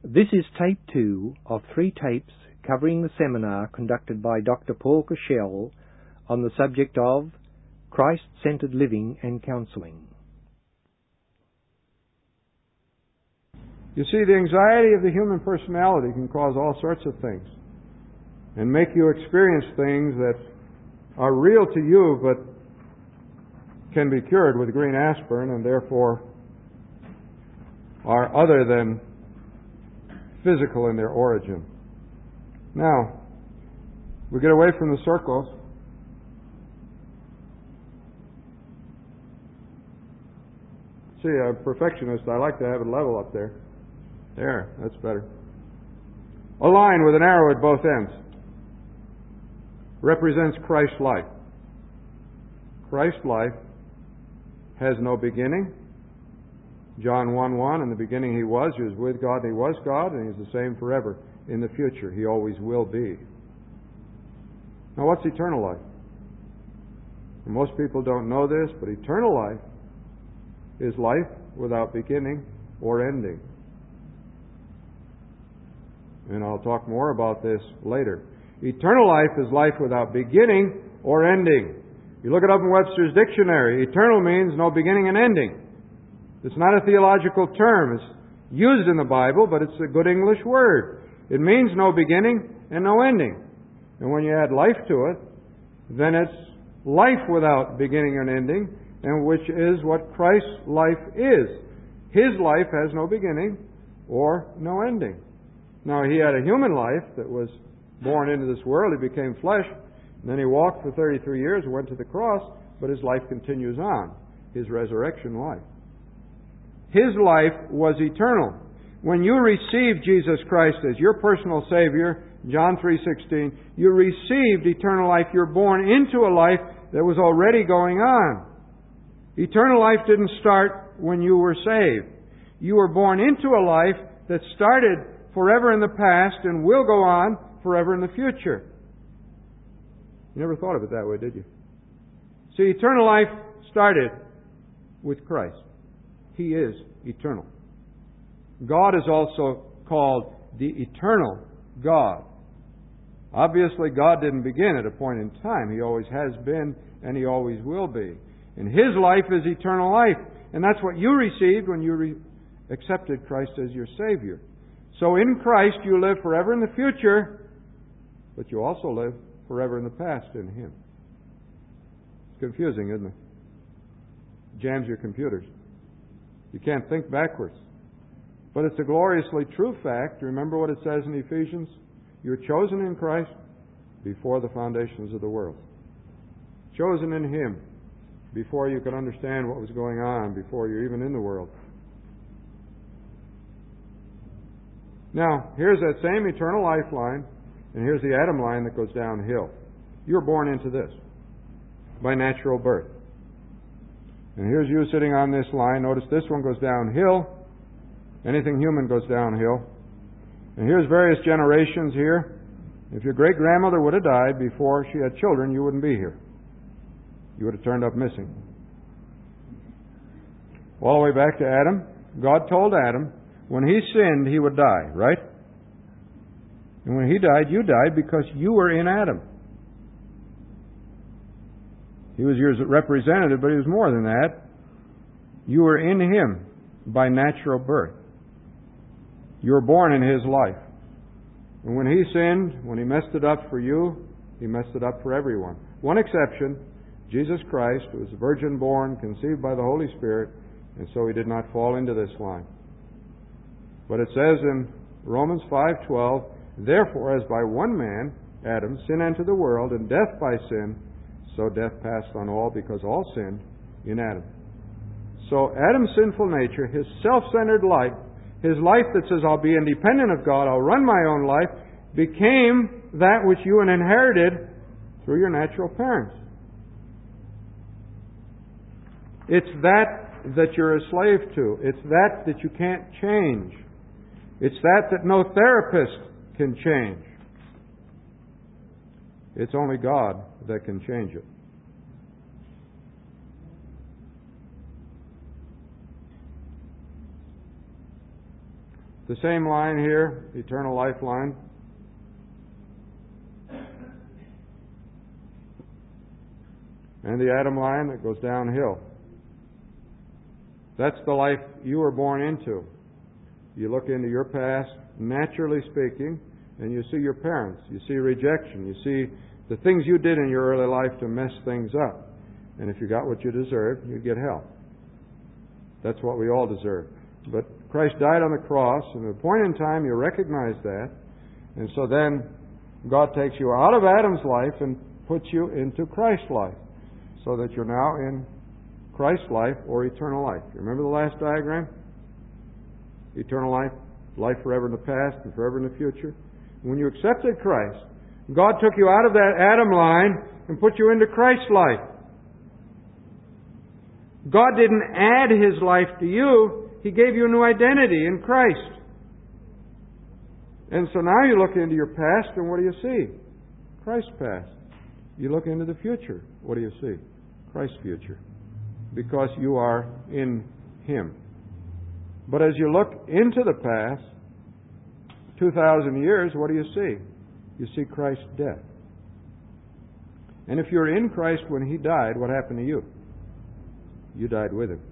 This is tape 2 of 3 tapes covering the seminar conducted by Dr. Paul Cashell on the subject of Christ-Centered Living and Counseling. You see, the anxiety of the human personality can cause all sorts of things and make you experience things that are real to you but can be cured with green aspirin and therefore are other than physical in their origin. Now, we get away from the circles. See, I'm a perfectionist. I like to have it level up there. There, that's better. A line with an arrow at both ends represents Christ's life. Christ's life has no beginning. John 1:1, in the beginning He was with God, and He was God, and He's the same forever. In the future, He always will be. Now, what's eternal life? And most people don't know this, but eternal life is life without beginning or ending. And I'll talk more about this later. Eternal life is life without beginning or ending. You look it up in Webster's dictionary. Eternal means no beginning and ending. It's not a theological term. It's used in the Bible, but it's a good English word. It means no beginning and no ending. And when you add life to it, then it's life without beginning and ending, and which is what Christ's life is. His life has no beginning or no ending. Now, He had a human life that was born into this world. He became flesh. And then He walked for 33 years and went to the cross, but His life continues on, His resurrection life. His life was eternal. When you received Jesus Christ as your personal Savior, John 3:16, you received eternal life. You're born into a life that was already going on. Eternal life didn't start when you were saved. You were born into a life that started forever in the past and will go on forever in the future. You never thought of it that way, did you? See, eternal life started with Christ. He is eternal. God is also called the eternal God. Obviously, God didn't begin at a point in time. He always has been, and He always will be. And His life is eternal life. And that's what you received when you accepted Christ as your Savior. So in Christ you live forever in the future, but you also live forever in the past in Him. It's confusing, isn't it? Jams your computers. You can't think backwards. But it's a gloriously true fact. Remember what it says in Ephesians? You're chosen in Christ before the foundations of the world. Chosen in Him before you could understand what was going on, before you're even in the world. Now, here's that same eternal life line, and here's the Adam line that goes downhill. You're born into this by natural birth. And here's you sitting on this line. Notice this one goes downhill. Anything human goes downhill. And here's various generations here. If your great-grandmother would have died before she had children, you wouldn't be here. You would have turned up missing. All the way back to Adam, God told Adam, when he sinned, he would die, right? And when he died, you died because you were in Adam. He was your representative, but he was more than that. You were in Him by natural birth. You were born in His life. And when He sinned, when He messed it up for you, He messed it up for everyone. One exception, Jesus Christ, who was virgin born, conceived by the Holy Spirit, and so He did not fall into this line. But it says in Romans 5:12, therefore, as by one man, Adam, sin entered the world, and death by sin, so death passed on all because all sinned in Adam. So Adam's sinful nature, his self-centered life, his life that says, I'll be independent of God, I'll run my own life, became that which you inherited through your natural parents. It's that you're a slave to. It's that you can't change. It's that no therapist can change. It's only God that can change it. The same line here, eternal life line. And the Adam line that goes downhill. That's the life you were born into. You look into your past, naturally speaking, and you see your parents. You see rejection. You see the things you did in your early life to mess things up. And if you got what you deserved, you'd get hell. That's what we all deserve. But Christ died on the cross, and at a point in time you recognize that. And so then God takes you out of Adam's life and puts you into Christ's life, so that you're now in Christ's life or eternal life. You remember the last diagram? Eternal life, life forever in the past and forever in the future. When you accepted Christ, God took you out of that Adam line and put you into Christ's life. God didn't add His life to you. He gave you a new identity in Christ. And so now you look into your past, and what do you see? Christ's past. You look into the future. What do you see? Christ's future. Because you are in Him. But as you look into the past, 2,000 years, what do you see? You see Christ's death. And if you're in Christ when He died, what happened to you? You died with Him.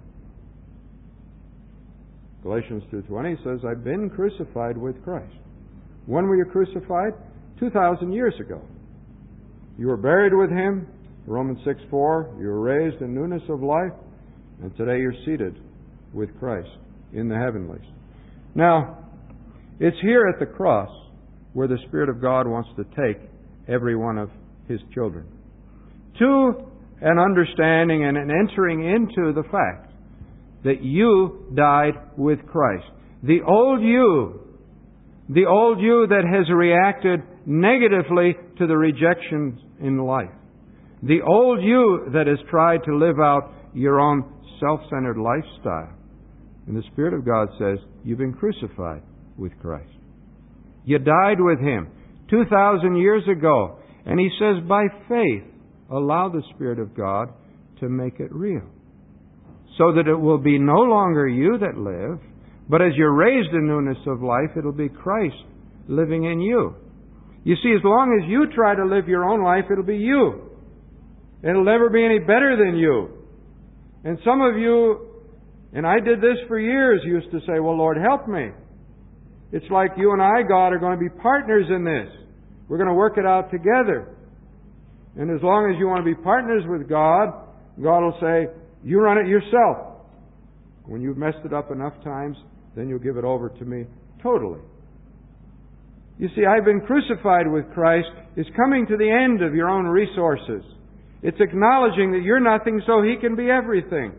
Galatians 2:20 says, I've been crucified with Christ. When were you crucified? 2,000 years ago. You were buried with Him. Romans 6:4, you were raised in newness of life, and today you're seated with Christ in the heavenlies. Now, it's here at the cross where the Spirit of God wants to take every one of His children to an understanding and an entering into the fact that you died with Christ. The old you that has reacted negatively to the rejections in life. The old you that has tried to live out your own self-centered lifestyle. And the Spirit of God says, you've been crucified with Christ. You died with Him 2,000 years ago. And He says, by faith, allow the Spirit of God to make it real. So that it will be no longer you that live, but as you're raised in newness of life, it'll be Christ living in you. You see, as long as you try to live your own life, it'll be you. It'll never be any better than you. And some of you, and I did this for years, used to say, well, Lord, help me. It's like you and I, God, are going to be partners in this. We're going to work it out together. And as long as you want to be partners with God, God will say, you run it yourself. When you've messed it up enough times, then you'll give it over to me totally. You see, I've been crucified with Christ is coming to the end of your own resources. It's acknowledging that you're nothing so He can be everything.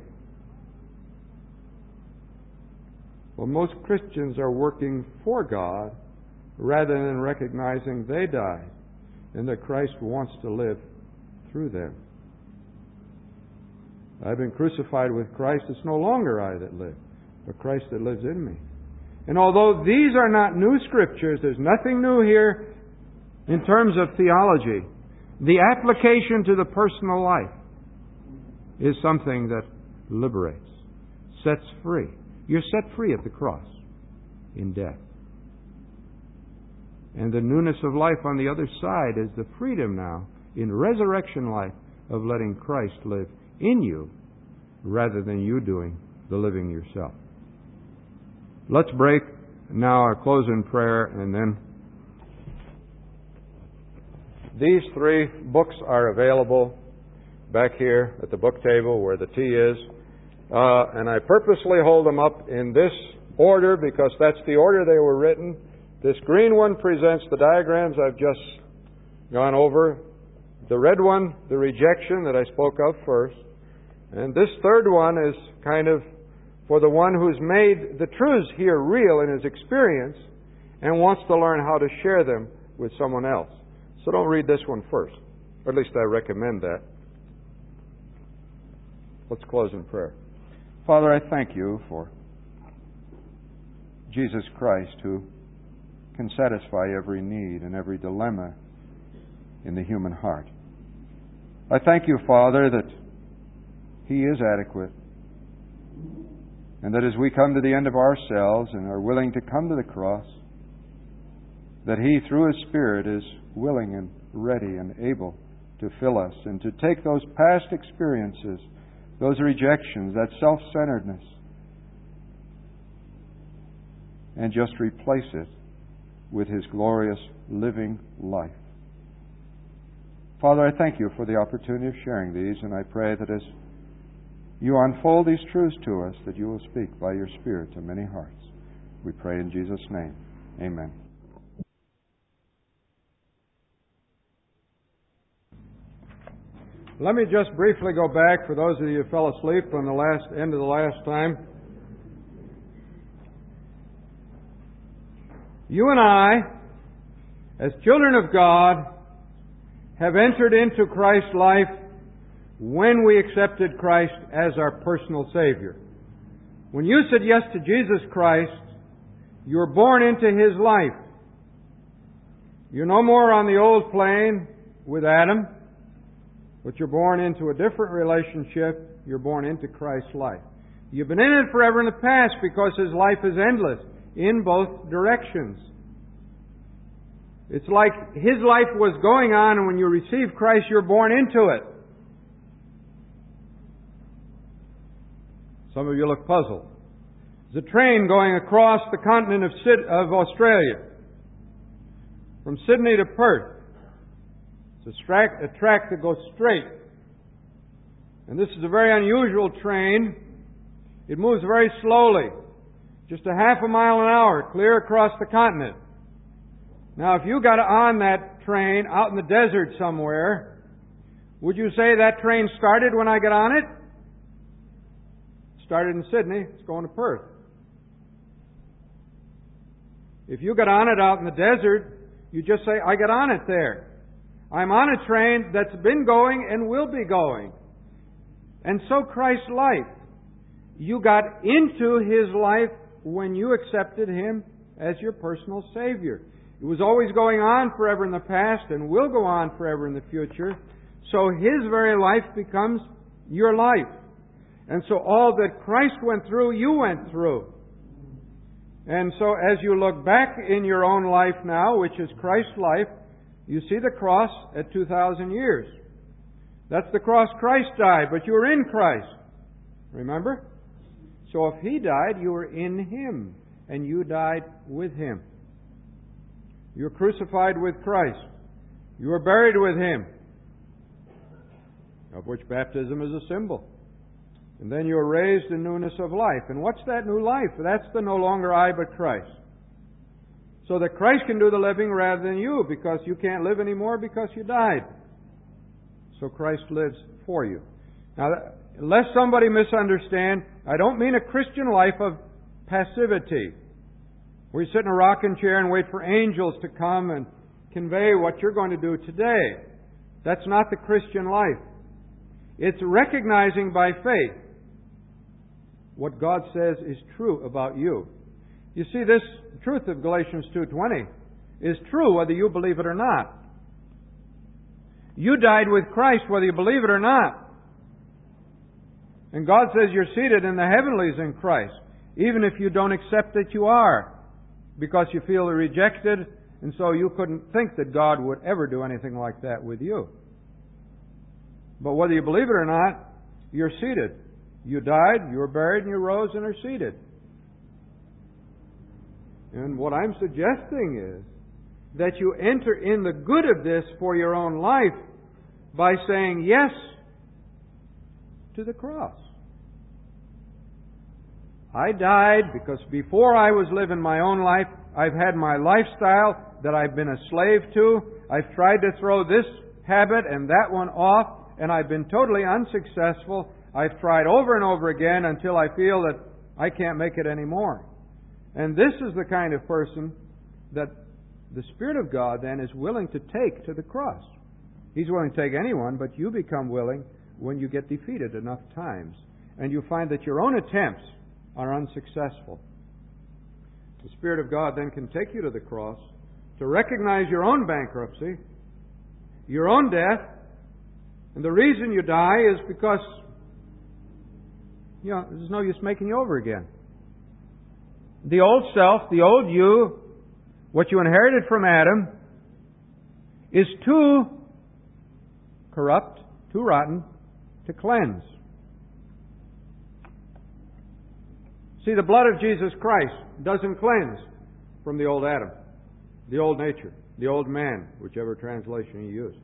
Well, most Christians are working for God rather than recognizing they died and that Christ wants to live through them. I've been crucified with Christ. It's no longer I that live, but Christ that lives in me. And although these are not new scriptures, there's nothing new here in terms of theology. The application to the personal life is something that liberates, sets free. You're set free at the cross in death. And the newness of life on the other side is the freedom now in resurrection life of letting Christ live in you rather than you doing the living yourself. Let's break now our close in prayer, and then these 3 books are available back here at the book table where the tea is. And I purposely hold them up in this order because that's the order they were written. This green one presents the diagrams I've just gone over. The red one, the rejection that I spoke of first. And this third one is kind of for the one who's made the truths here real in his experience and wants to learn how to share them with someone else. So don't read this one first. Or at least I recommend that. Let's close in prayer. Father, I thank You for Jesus Christ, who can satisfy every need and every dilemma in the human heart. I thank You, Father, that He is adequate, And that as we come to the end of ourselves and are willing to come to the cross, that He, through His Spirit, is willing and ready and able to fill us and to take those past experiences, those rejections, that self-centeredness, and just replace it with His glorious living life. Father, I thank You for the opportunity of sharing these, and I pray that as You unfold these truths to us, that You will speak by Your Spirit to many hearts. We pray in Jesus' name. Amen. Let me just briefly go back, for those of you who fell asleep on the end of the last time. You and I, as children of God, have entered into Christ's life when we accepted Christ as our personal Savior. When you said yes to Jesus Christ, you were born into His life. You're no more on the old plane with Adam, but you're born into a different relationship. You're born into Christ's life. You've been in it forever in the past because His life is endless in both directions. It's like His life was going on, and when you receive Christ, you're born into it. Some of you look puzzled. There's a train going across the continent of Australia, from Sydney to Perth. It's a track that goes straight. And this is a very unusual train. It moves very slowly, just a half a mile an hour, clear across the continent. Now, if you got on that train out in the desert somewhere, would you say that train started when I got on it? It started in Sydney. It's going to Perth. If you got on it out in the desert, you just say, I got on it there. I'm on a train that's been going and will be going. And so Christ's life. You got into His life when you accepted Him as your personal Savior. It was always going on forever in the past and will go on forever in the future. So His very life becomes your life. And so all that Christ went through, you went through. And so as you look back in your own life now, which is Christ's life, you see the cross at 2,000 years. That's the cross Christ died, but you were in Christ. Remember? So if He died, you were in Him, and you died with Him. You were crucified with Christ. You were buried with Him, of which baptism is a symbol. And then you were raised in newness of life. And what's that new life? That's the no longer I, but Christ. So that Christ can do the living rather than you, because you can't live anymore because you died. So Christ lives for you. Now, lest somebody misunderstand, I don't mean a Christian life of passivity, where you sit in a rocking chair and wait for angels to come and convey what you're going to do today. That's not the Christian life. It's recognizing by faith what God says is true about you. You see, this truth of Galatians 2:20 is true whether you believe it or not. You died with Christ whether you believe it or not. And God says you're seated in the heavenlies in Christ, even if you don't accept that you are, because you feel rejected, and so you couldn't think that God would ever do anything like that with you. But whether you believe it or not, you're seated. You died, you were buried, and you rose and are seated. And what I'm suggesting is that you enter in the good of this for your own life by saying yes to the cross. I died because before I was living my own life, I've had my lifestyle that I've been a slave to. I've tried to throw this habit and that one off, and I've been totally unsuccessful. I've tried over and over again until I feel that I can't make it anymore. And this is the kind of person that the Spirit of God then is willing to take to the cross. He's willing to take anyone, but you become willing when you get defeated enough times. And you find that your own attempts are unsuccessful. The Spirit of God then can take you to the cross to recognize your own bankruptcy, your own death, and the reason you die is because, there's no use making you over again. the old self, the old you, what you inherited from Adam, is too corrupt, too rotten to cleanse. See, the blood of Jesus Christ doesn't cleanse from the old Adam, the old nature, the old man, whichever translation you use.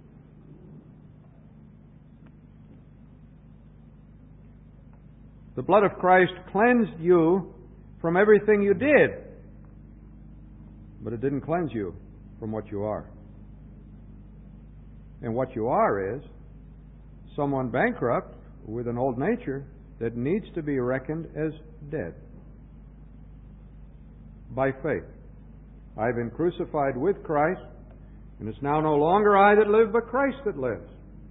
The blood of Christ cleansed you from everything you did, but it didn't cleanse you from what you are. And what you are is someone bankrupt with an old nature that needs to be reckoned as dead. By faith. I've been crucified with Christ, and it's now no longer I that live, but Christ that lives.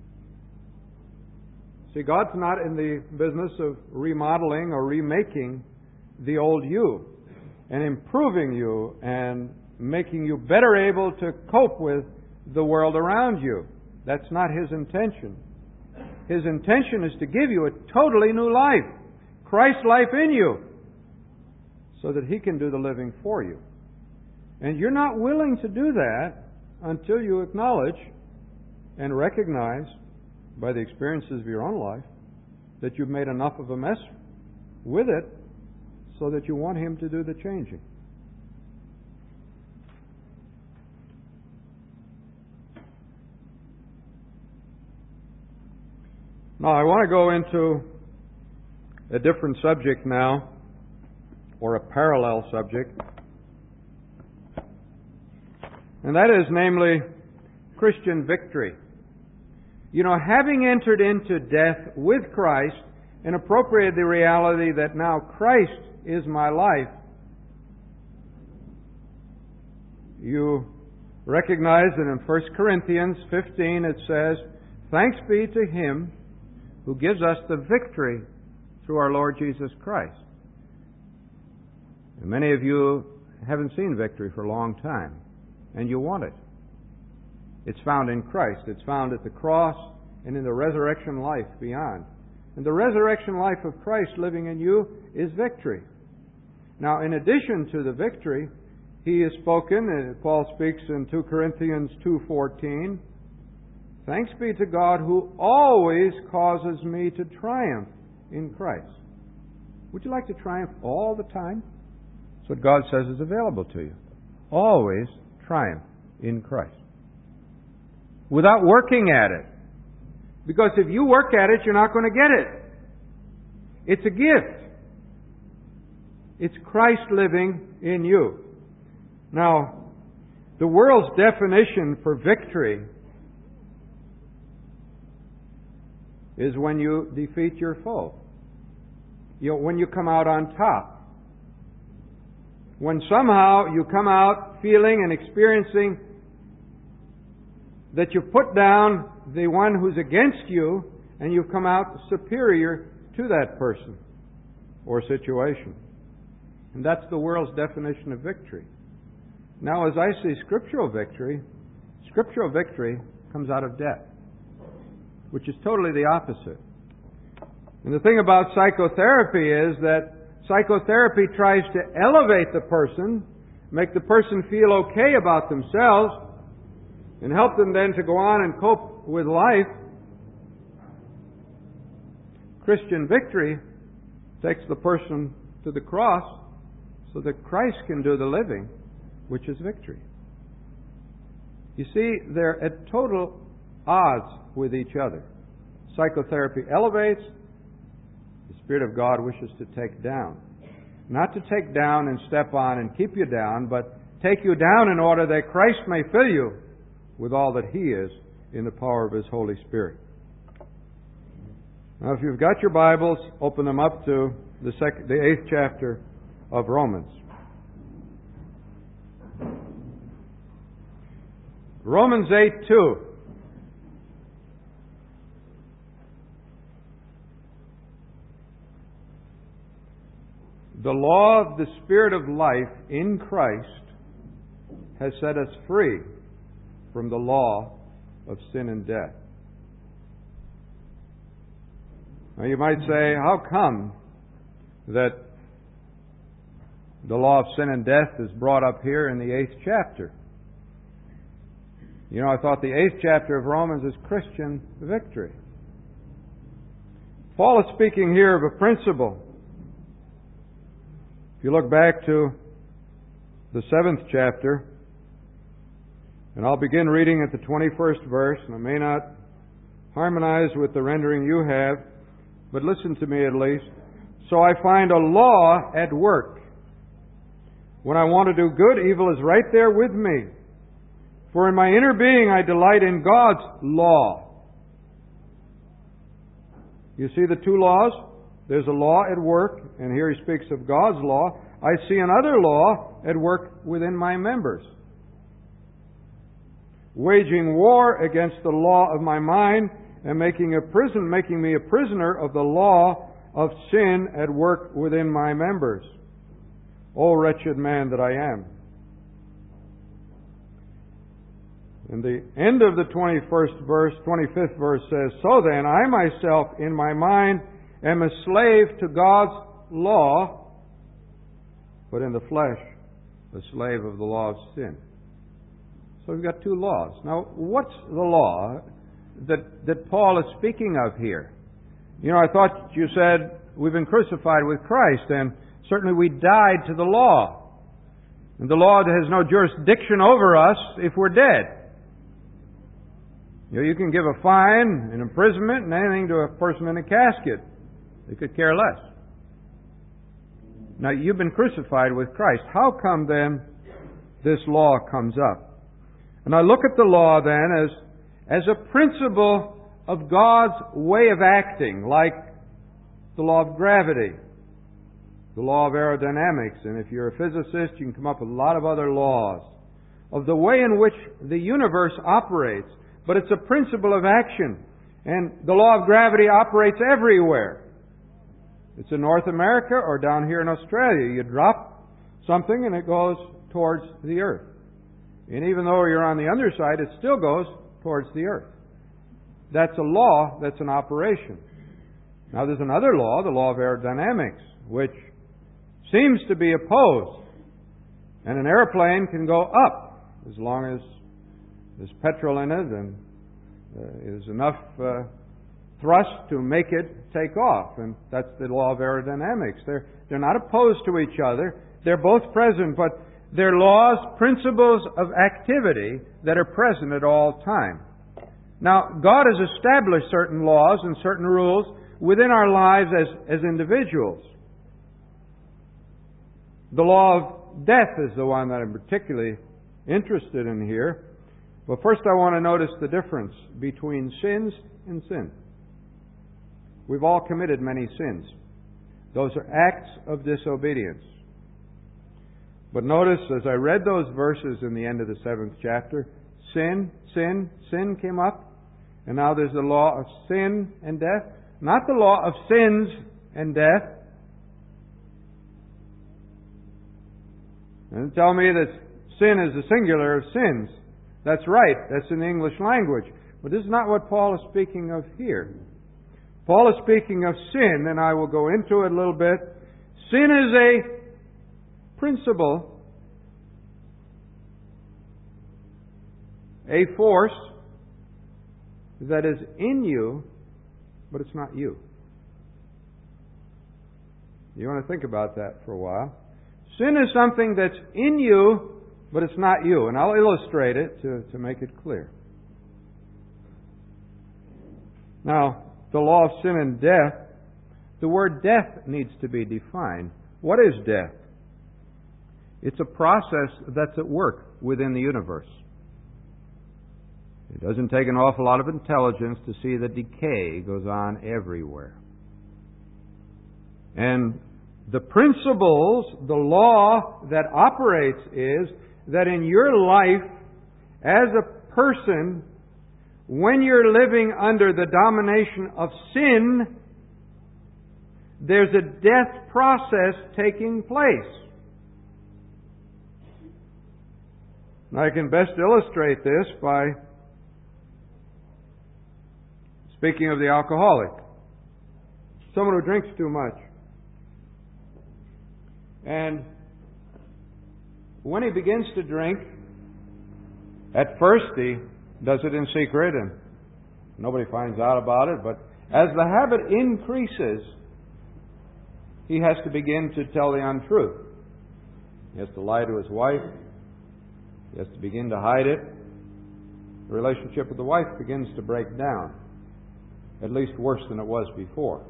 See, God's not in the business of remodeling or remaking the old you and improving you and making you better able to cope with the world around you. That's not His intention. His intention is to give you a totally new life, Christ's life in you, so that He can do the living for you. And you're not willing to do that until you acknowledge and recognize, by the experiences of your own life, that you've made enough of a mess with it so that you want Him to do the changing. Now, I want to go into a different subject now, or a parallel subject, and that is namely Christian victory. You know, having entered into death with Christ and appropriated the reality that now Christ is my life, you recognize that in 1 Corinthians 15 it says, "Thanks be to Him who gives us the victory through our Lord Jesus Christ." And many of you haven't seen victory for a long time, and you want it. It's found in Christ. It's found at the cross and in the resurrection life beyond. And the resurrection life of Christ living in you is victory. Now, in addition to the victory, He has spoken, Paul speaks in 2 Corinthians 2:14, "Thanks be to God who always causes me to triumph in Christ." Would you like to triumph all the time? That's what God says is available to you. Always triumph in Christ. Without working at it. Because if you work at it, you're not going to get it. It's a gift. It's Christ living in you. Now, the world's definition for victory is when you defeat your foe. When you come out on top. When somehow you come out feeling and experiencing that you've put down the one who's against you and you've come out superior to that person or situation. And that's the world's definition of victory. Now, as I see scriptural victory comes out of death, which is totally the opposite. And the thing about psychotherapy is that psychotherapy tries to elevate the person, make the person feel okay about themselves, and help them then to go on and cope with life. Christian victory takes the person to the cross so that Christ can do the living, which is victory. You see, they're at total odds with each other. Psychotherapy elevates, the Spirit of God wishes to take down. Not to take down and step on and keep you down, but take you down in order that Christ may fill you with all that He is in the power of His Holy Spirit. Now, if you've got your Bibles, open them up to the 8th chapter of Romans. Romans 8:2. The law of the Spirit of life in Christ has set us free from the law of sin and death. Now you might say, how come that The law of sin and death is brought up here in the 8th chapter. You know, I thought the 8th chapter of Romans is Christian victory. Paul is speaking here of a principle. If you look back to the 7th chapter, and I'll begin reading at the 21st verse, and I may not harmonize with the rendering you have, but listen to me at least. So I find a law at work. When I want to do good, evil is right there with me. For in my inner being I delight in God's law. You see the two laws? There's a law at work, and here he speaks of God's law. I see another law at work within my members, waging war against the law of my mind and making me a prisoner of the law of sin at work within my members. O wretched man that I am. And the end of the 25th verse says, So then, I myself in my mind am a slave to God's law, but in the flesh, a slave of the law of sin. So we've got two laws. Now, what's the law that Paul is speaking of here? You know, I thought you said we've been crucified with Christ, and certainly we died to the law. And the law has no jurisdiction over us if we're dead. You know, you can give a fine, an imprisonment, and anything to a person in a casket. They could care less. Now, you've been crucified with Christ. How come then this law comes up? And I look at the law then as a principle of God's way of acting, like the law of gravity, the law of aerodynamics, and if you're a physicist, you can come up with a lot of other laws of the way in which the universe operates. But it's a principle of action. And the law of gravity operates everywhere. It's in North America or down here in Australia. You drop something and it goes towards the earth. And even though you're on the underside, it still goes towards the earth. That's a law that's in operation. Now there's another law, the law of aerodynamics, which seems to be opposed. And an airplane can go up as long as there's petrol in it and there's enough thrust to make it take off. And that's the law of aerodynamics. They're not opposed to each other. They're both present, but they're laws, principles of activity that are present at all time. Now, God has established certain laws and certain rules within our lives as individuals. The law of death is the one that I'm particularly interested in here. But first I want to notice the difference between sins and sin. We've all committed many sins. Those are acts of disobedience. But notice, as I read those verses in the end of the 7th chapter, sin came up. And now there's the law of sin and death. Not the law of sins and death. And tell me that sin is the singular of sins. That's right. That's in the English language. But this is not what Paul is speaking of here. Paul is speaking of sin, and I will go into it a little bit. Sin is a principle, a force that is in you, but it's not you. You want to think about that for a while. Sin is something that's in you, but it's not you. And I'll illustrate it to make it clear. Now, the law of sin and death, the word death needs to be defined. What is death? It's a process that's at work within the universe. It doesn't take an awful lot of intelligence to see that decay goes on everywhere. And the principles, the law that operates is that in your life, as a person, when you're living under the domination of sin, there's a death process taking place. Now, I can best illustrate this by speaking of the alcoholic. Someone who drinks too much. And when he begins to drink, at first he does it in secret and nobody finds out about it, but as the habit increases, he has to begin to tell the untruth. He has to lie to his wife. He has to begin to hide it. The relationship with the wife begins to break down, at least worse than it was before.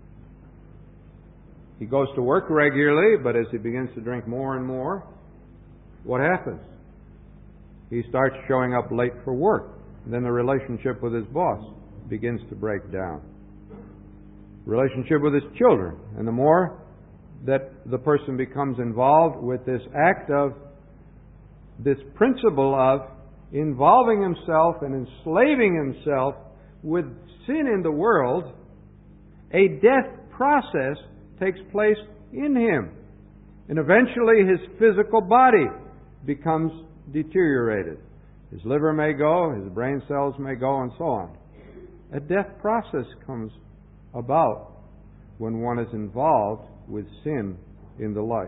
He goes to work regularly, but as he begins to drink more and more, what happens? He starts showing up late for work. Then the relationship with his boss begins to break down. Relationship with his children. And the more that the person becomes involved with this act of, this principle of involving himself and enslaving himself with sin in the world, a death process takes place in him. And eventually his physical body becomes deteriorated. His liver may go, his brain cells may go, and so on. A death process comes about when one is involved with sin in the life.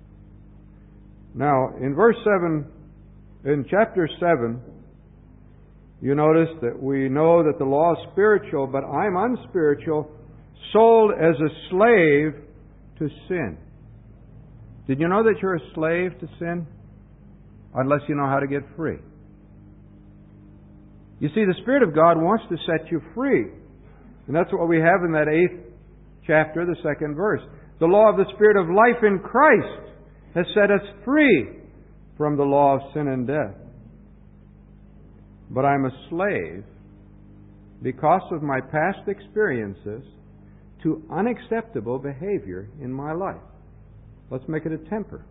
Now, in chapter 7, you notice that we know that the law is spiritual, but I'm unspiritual, sold as a slave to sin. Did you know that you're a slave to sin? Unless you know how to get free. You see, the Spirit of God wants to set you free. And that's what we have in that 8th chapter, the 2nd verse. The law of the Spirit of life in Christ has set us free from the law of sin and death. But I'm a slave because of my past experiences to unacceptable behavior in my life. Let's make it a temper.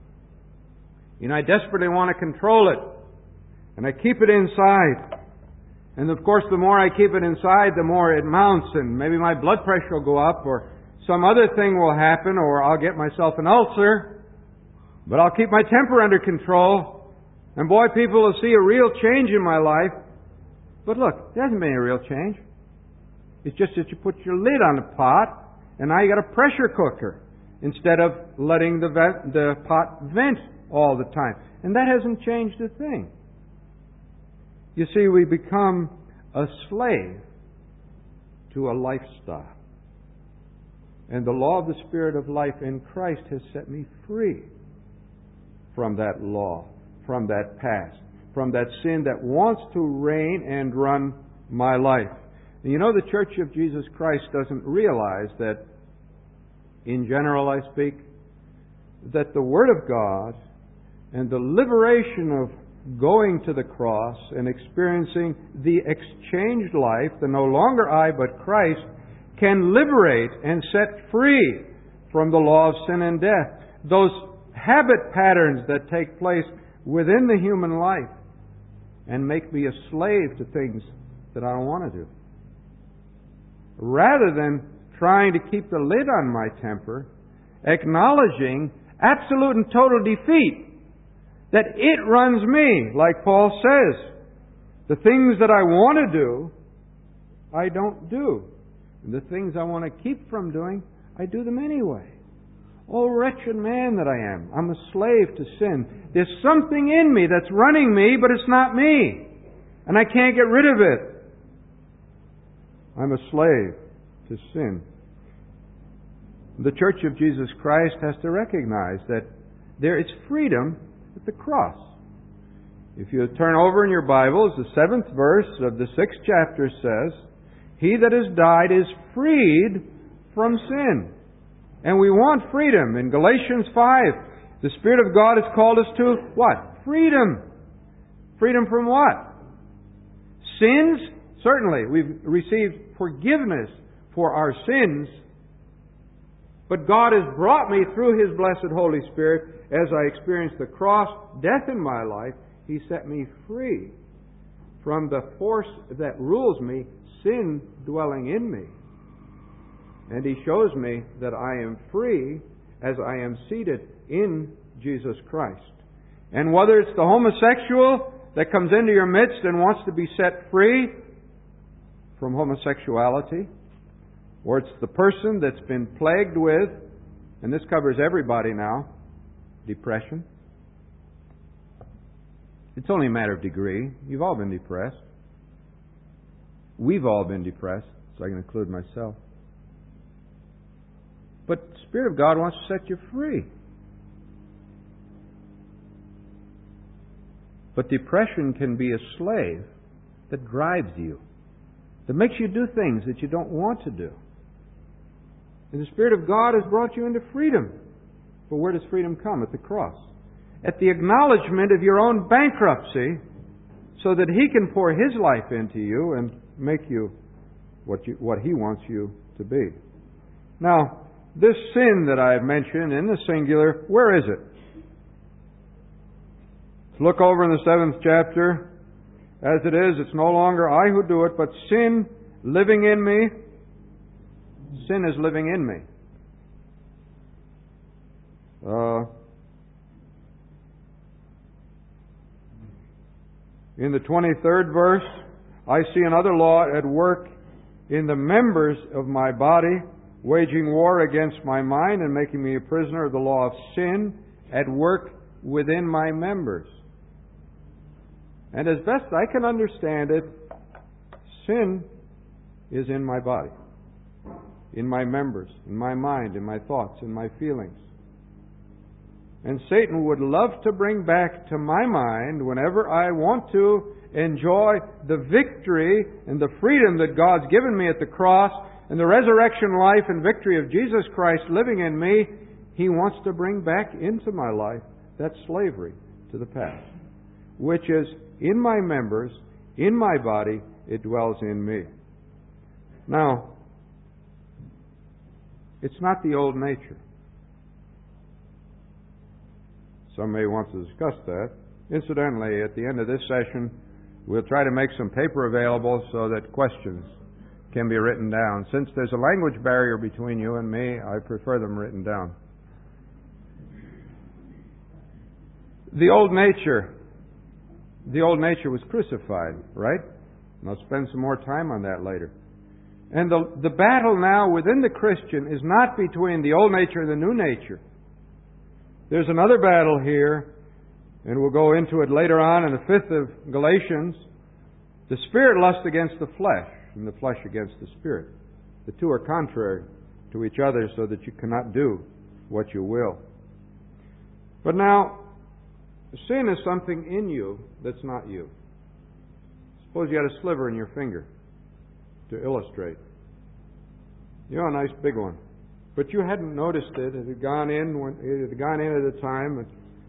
I desperately want to control it. And I keep it inside. And of course, the more I keep it inside, the more it mounts. And maybe my blood pressure will go up, or some other thing will happen, or I'll get myself an ulcer. But I'll keep my temper under control. And boy, people will see a real change in my life. But look, there hasn't been a real change. It's just that you put your lid on the pot, and now you got a pressure cooker, instead of letting the pot vent all the time. And that hasn't changed a thing. You see, we become a slave to a lifestyle. And the law of the Spirit of life in Christ has set me free from that law, from that past, from that sin that wants to reign and run my life. And you know, the Church of Jesus Christ doesn't realize that, in general I speak, that the Word of God and the liberation of going to the cross and experiencing the exchanged life, the no longer I but Christ, can liberate and set free from the law of sin and death. Those habit patterns that take place within the human life, and make me a slave to things that I don't want to do. Rather than trying to keep the lid on my temper, acknowledging absolute and total defeat, that it runs me, like Paul says. The things that I want to do, I don't do. And the things I want to keep from doing, I do them anyway. Oh, wretched man that I am. I'm a slave to sin. There's something in me that's running me, but it's not me. And I can't get rid of it. I'm a slave to sin. The Church of Jesus Christ has to recognize that there is freedom at the cross. If you turn over in your Bibles, the 7th verse of the 6th chapter says, "He that has died is freed from sin." And we want freedom. In Galatians 5, the Spirit of God has called us to what? Freedom. Freedom from what? Sins? Certainly, we've received forgiveness for our sins. But God has brought me through His blessed Holy Spirit, as I experienced the cross, death in my life, He set me free from the force that rules me, sin dwelling in me. And He shows me that I am free as I am seated in Jesus Christ. And whether it's the homosexual that comes into your midst and wants to be set free from homosexuality, or it's the person that's been plagued with, and this covers everybody now, depression, It's only a matter of degree. You've all been depressed. We've all been depressed, so I can include myself. But the Spirit of God wants to set you free. But depression can be a slave that drives you, that makes you do things that you don't want to do. And the Spirit of God has brought you into freedom. But where does freedom come? At the cross. At the acknowledgement of your own bankruptcy, so that He can pour His life into you and make you what He wants you to be. Now, this sin that I have mentioned in the singular, where is it? Let's look over in the 7th chapter. As it is, it's no longer I who do it, but sin living in me. Sin is living in me. In the 23rd verse, I see another law at work in the members of my body, waging war against my mind and making me a prisoner of the law of sin at work within my members. And as best I can understand it, sin is in my body, in my members, in my mind, in my thoughts, in my feelings. And Satan would love to bring back to my mind, whenever I want to enjoy the victory and the freedom that God's given me at the cross, and the resurrection life and victory of Jesus Christ living in me, He wants to bring back into my life that slavery to the past, which is in my members, in my body, it dwells in me. Now, it's not the old nature. Some may want to discuss that. Incidentally, at the end of this session, we'll try to make some paper available so that questions can be written down. Since there's a language barrier between you and me, I prefer them written down. The old nature was crucified, right? And I'll spend some more time on that later. And the battle now within the Christian is not between the old nature and the new nature. There's another battle here, and we'll go into it later on in the 5th of Galatians. The Spirit lusts against the flesh, and the flesh against the Spirit. The two are contrary to each other, so that you cannot do what you will. But now, sin is something in you that's not you. Suppose you had a sliver in your finger, to illustrate. You know, a nice big one. But you hadn't noticed it. It had gone in at a time.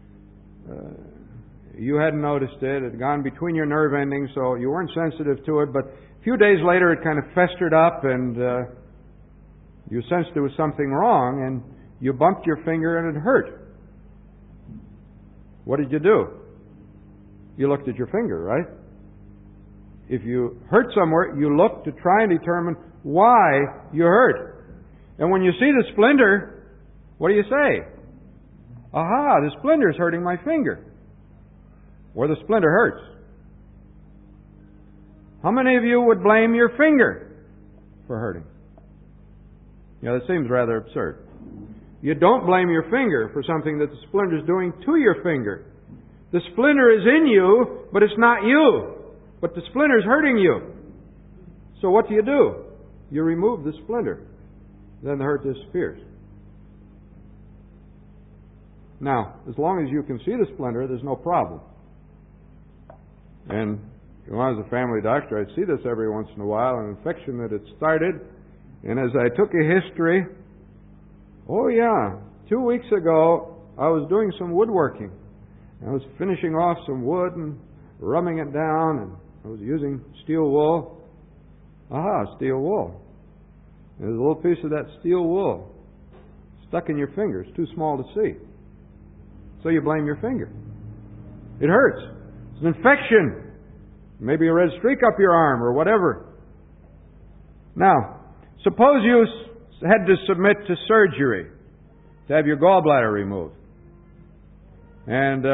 You hadn't noticed it. It had gone between your nerve endings, so you weren't sensitive to it. But a few days later, it kind of festered up, and you sensed there was something wrong, and you bumped your finger, and it hurt. What did you do? You looked at your finger, right? If you hurt somewhere, you look to try and determine why you hurt. And when you see the splinter, what do you say? Aha, the splinter is hurting my finger. Or the splinter hurts. How many of you would blame your finger for hurting? You know, that seems rather absurd. You don't blame your finger for something that the splinter is doing to your finger. The splinter is in you, but it's not you. But the splinter is hurting you. So what do? You remove the splinter. Then the hurt disappears. Now, as long as you can see the splinter, there's no problem. And when I was a family doctor, I'd see this every once in a while, an infection that had started. And as I took a history, 2 weeks ago, I was doing some woodworking. I was finishing off some wood and rubbing it down, and I was using steel wool. Steel wool. There's a little piece of that steel wool stuck in your finger. It's too small to see. So you blame your finger. It hurts. It's an infection. Maybe a red streak up your arm or whatever. Now, suppose you had to submit to surgery to have your gallbladder removed. And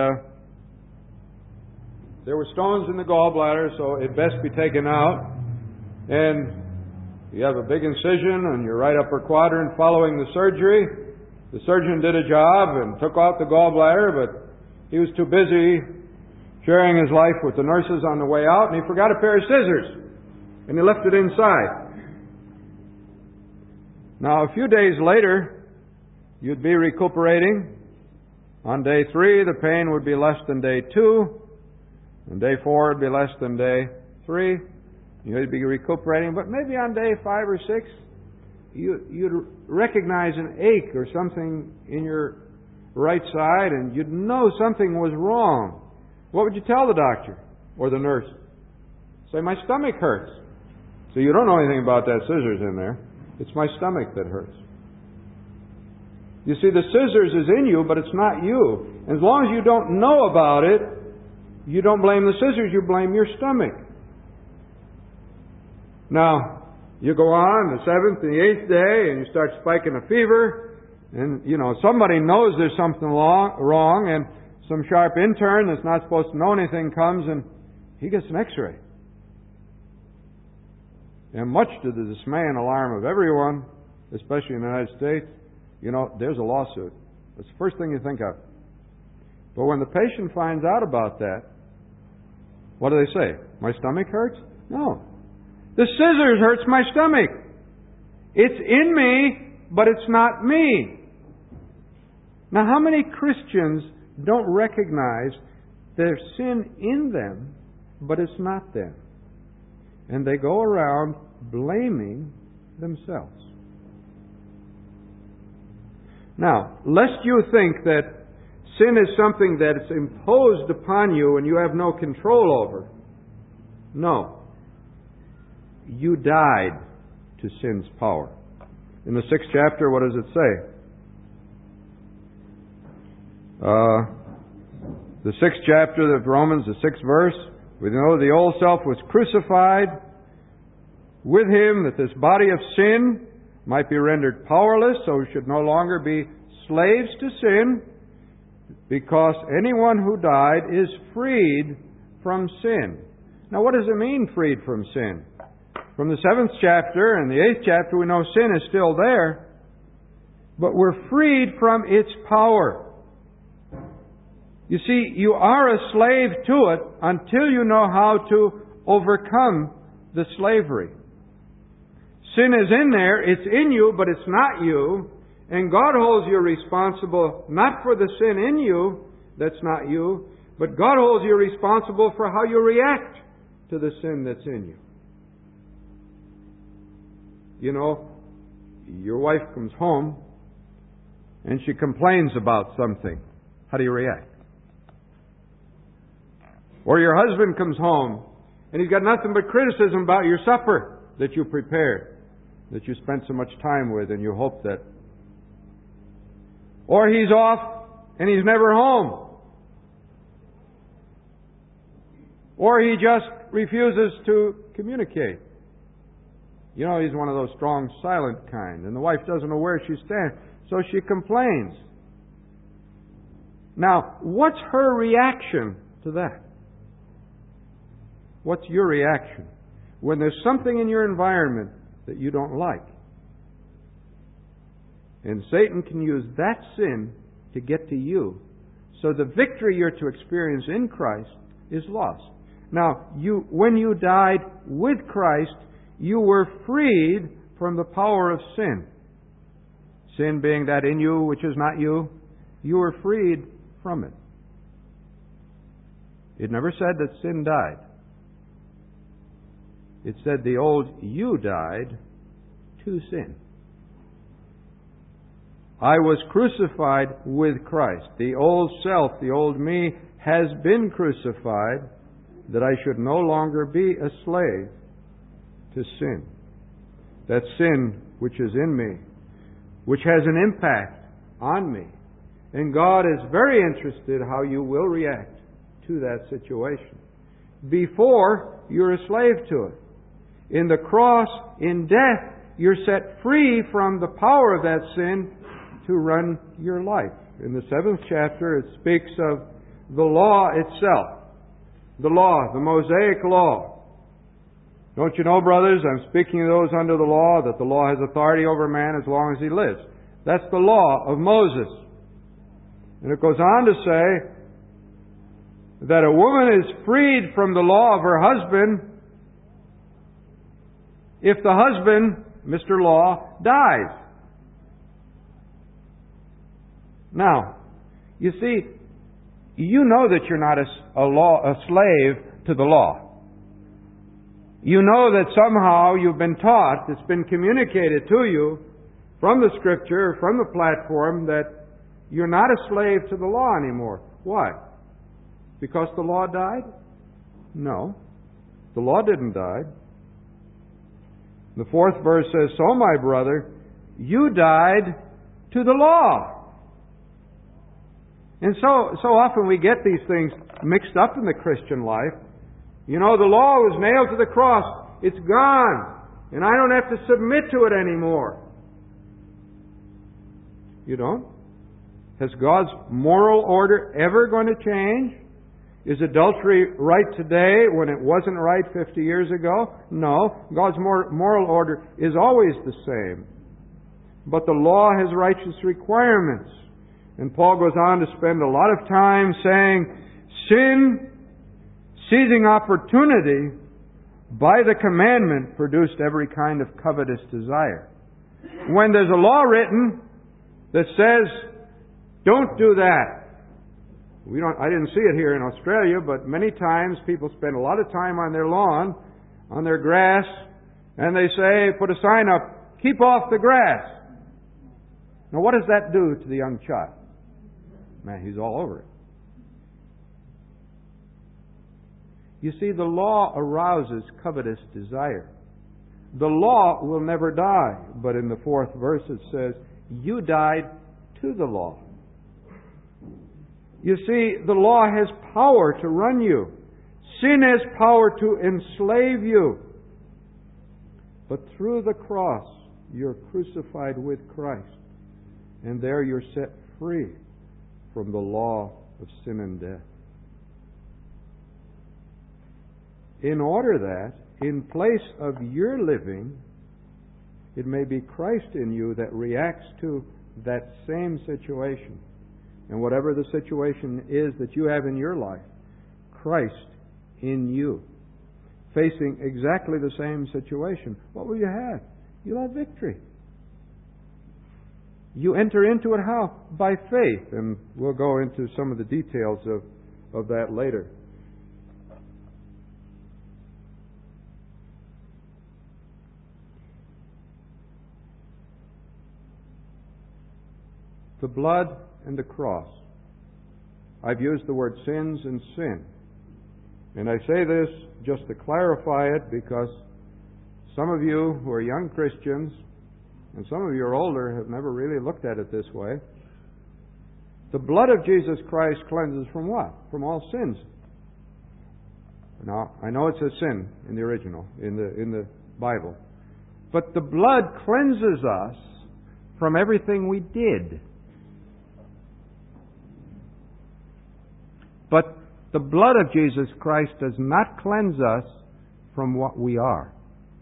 there were stones in the gallbladder, so it best be taken out. And you have a big incision on your right upper quadrant following the surgery. The surgeon did a job and took out the gallbladder, but he was too busy sharing his life with the nurses on the way out, and he forgot a pair of scissors, and he left it inside. Now, a few days later, you'd be recuperating. On day 3, the pain would be less than day 2. On day 4, it would be less than day 3. You'd be recuperating, but maybe on day 5 or 6, you'd recognize an ache or something in your right side, and you'd know something was wrong. What would you tell the doctor or the nurse? Say, my stomach hurts. So you don't know anything about that scissors in there. It's my stomach that hurts. You see, the scissors is in you, but it's not you. As long as you don't know about it, you don't blame the scissors, you blame your stomach. Now, you go on the 7th and the 8th day, and you start spiking a fever, and, somebody knows there's something wrong, and some sharp intern that's not supposed to know anything comes, and he gets an x-ray. And much to the dismay and alarm of everyone, especially in the United States, there's a lawsuit. That's the first thing you think of. But when the patient finds out about that, what do they say? My stomach hurts? No. The scissors hurts my stomach. It's in me, but it's not me. Now, how many Christians don't recognize there's sin in them, but it's not them? And they go around blaming themselves. Now, lest you think that sin is something that's imposed upon you and you have no control over. No. You died to sin's power. In the 6th chapter, what does it say? The 6th chapter of Romans, the 6th verse, we know the old self was crucified with him, that this body of sin might be rendered powerless, so we should no longer be slaves to sin, because anyone who died is freed from sin. Now, what does it mean, freed from sin? From the 7th chapter and the 8th chapter, we know sin is still there, but we're freed from its power. You see, you are a slave to it until you know how to overcome the slavery. Sin is in there, it's in you, but it's not you. And God holds you responsible not for the sin in you, that's not you, but God holds you responsible for how you react to the sin that's in you. Your wife comes home and she complains about something. How do you react? Or your husband comes home and he's got nothing but criticism about your supper that you prepared, that you spent so much time with, and you hope that. Or he's off and he's never home. Or he just refuses to communicate. He's one of those strong, silent kind, and the wife doesn't know where she stands, so she complains. Now, what's her reaction to that? What's your reaction when there's something in your environment that you don't like? And Satan can use that sin to get to you. So the victory you're to experience in Christ is lost. Now, when you died with Christ, you were freed from the power of sin. Sin being that in you which is not you, you were freed from it. It never said that sin died. It said the old you died to sin. I was crucified with Christ. The old self, the old me, has been crucified, that I should no longer be a slave to sin. That sin which is in me, which has an impact on me. And God is very interested how you will react to that situation. Before, you're a slave to it. In the cross, in death, you're set free from the power of that sin to run your life. In the 7th chapter, it speaks of the law itself. The law, the Mosaic law. Don't you know, brothers, I'm speaking to those under the law, that the law has authority over man as long as he lives. That's the law of Moses. And it goes on to say, that a woman is freed from the law of her husband if the husband, Mr. Law, dies. Now, you see, you know that you're not a slave to the law. You know that somehow you've been taught, it's been communicated to you from the Scripture, from the platform, that you're not a slave to the law anymore. Why? Because the law died? No. The law didn't die. The 4th verse says, "So, my brother, you died to the law." And so often we get these things mixed up in the Christian life. You know, the law was nailed to the cross. It's gone. And I don't have to submit to it anymore. You don't? Has God's moral order ever going to change? Is adultery right today when it wasn't right 50 years ago? No. God's moral order is always the same. But the law has righteous requirements. And Paul goes on to spend a lot of time saying, sin, seizing opportunity by the commandment, produced every kind of covetous desire. When there's a law written that says, don't do that. I didn't see it here in Australia, but many times people spend a lot of time on their lawn, on their grass, and they say, put a sign up, keep off the grass. Now what does that do to the young child? Man, he's all over it. You see, the law arouses covetous desire. The law will never die, but in the 4th verse it says, you died to the law. You see, the law has power to run you. Sin has power to enslave you. But through the cross, you're crucified with Christ. And there you're set free from the law of sin and death. In order that, in place of your living, it may be Christ in you that reacts to that same situation. And whatever the situation is that you have in your life, Christ in you, facing exactly the same situation. What will you have? You'll have victory. You enter into it how? By faith. And we'll go into some of the details of that later. The blood and the cross. I've used the word sins and sin. And I say this just to clarify it because some of you who are young Christians and some of you are older have never really looked at it this way. The blood of Jesus Christ cleanses from what? From all sins. Now, I know it says sin in the original, in the Bible. But the blood cleanses us from everything we did. But the blood of Jesus Christ does not cleanse us from what we are.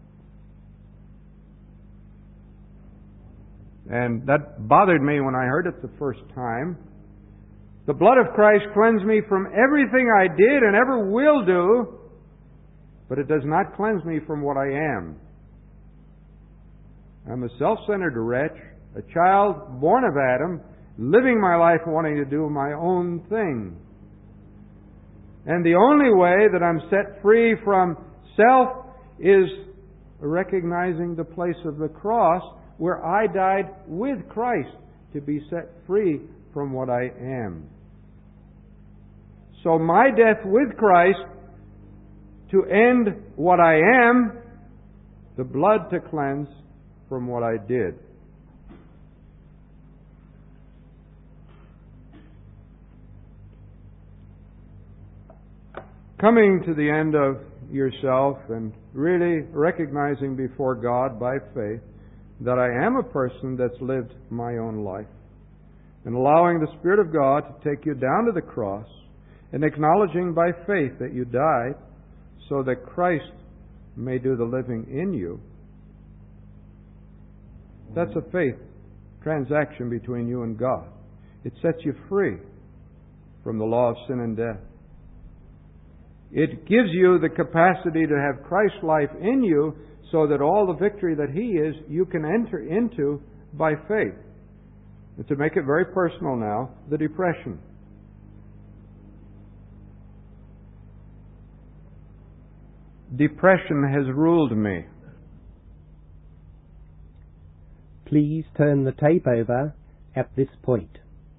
And that bothered me when I heard it the first time. The blood of Christ cleansed me from everything I did and ever will do, but it does not cleanse me from what I am. I'm a self-centered wretch, a child born of Adam, living my life wanting to do my own thing. And the only way that I'm set free from self is recognizing the place of the cross where I died with Christ to be set free from what I am. So my death with Christ to end what I am, the blood to cleanse from what I did. Coming to the end of yourself and really recognizing before God by faith that I am a person that's lived my own life, and allowing the Spirit of God to take you down to the cross and acknowledging by faith that you died so that Christ may do the living in you. That's a faith transaction between you and God. It sets you free from the law of sin and death. It gives you the capacity to have Christ's life in you so that all the victory that He is, you can enter into by faith. And to make it very personal now, the depression. Depression has ruled me. Please turn the tape over at this point.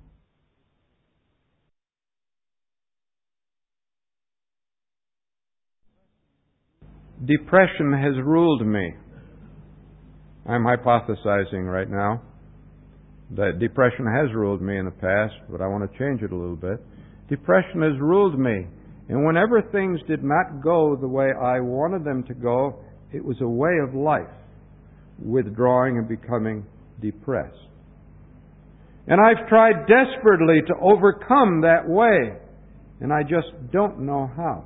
Depression has ruled me. I'm hypothesizing right now that depression has ruled me in the past, but I want to change it a little bit. Depression has ruled me. And whenever things did not go the way I wanted them to go, it was a way of life, withdrawing and becoming depressed. And I've tried desperately to overcome that way, and I just don't know how.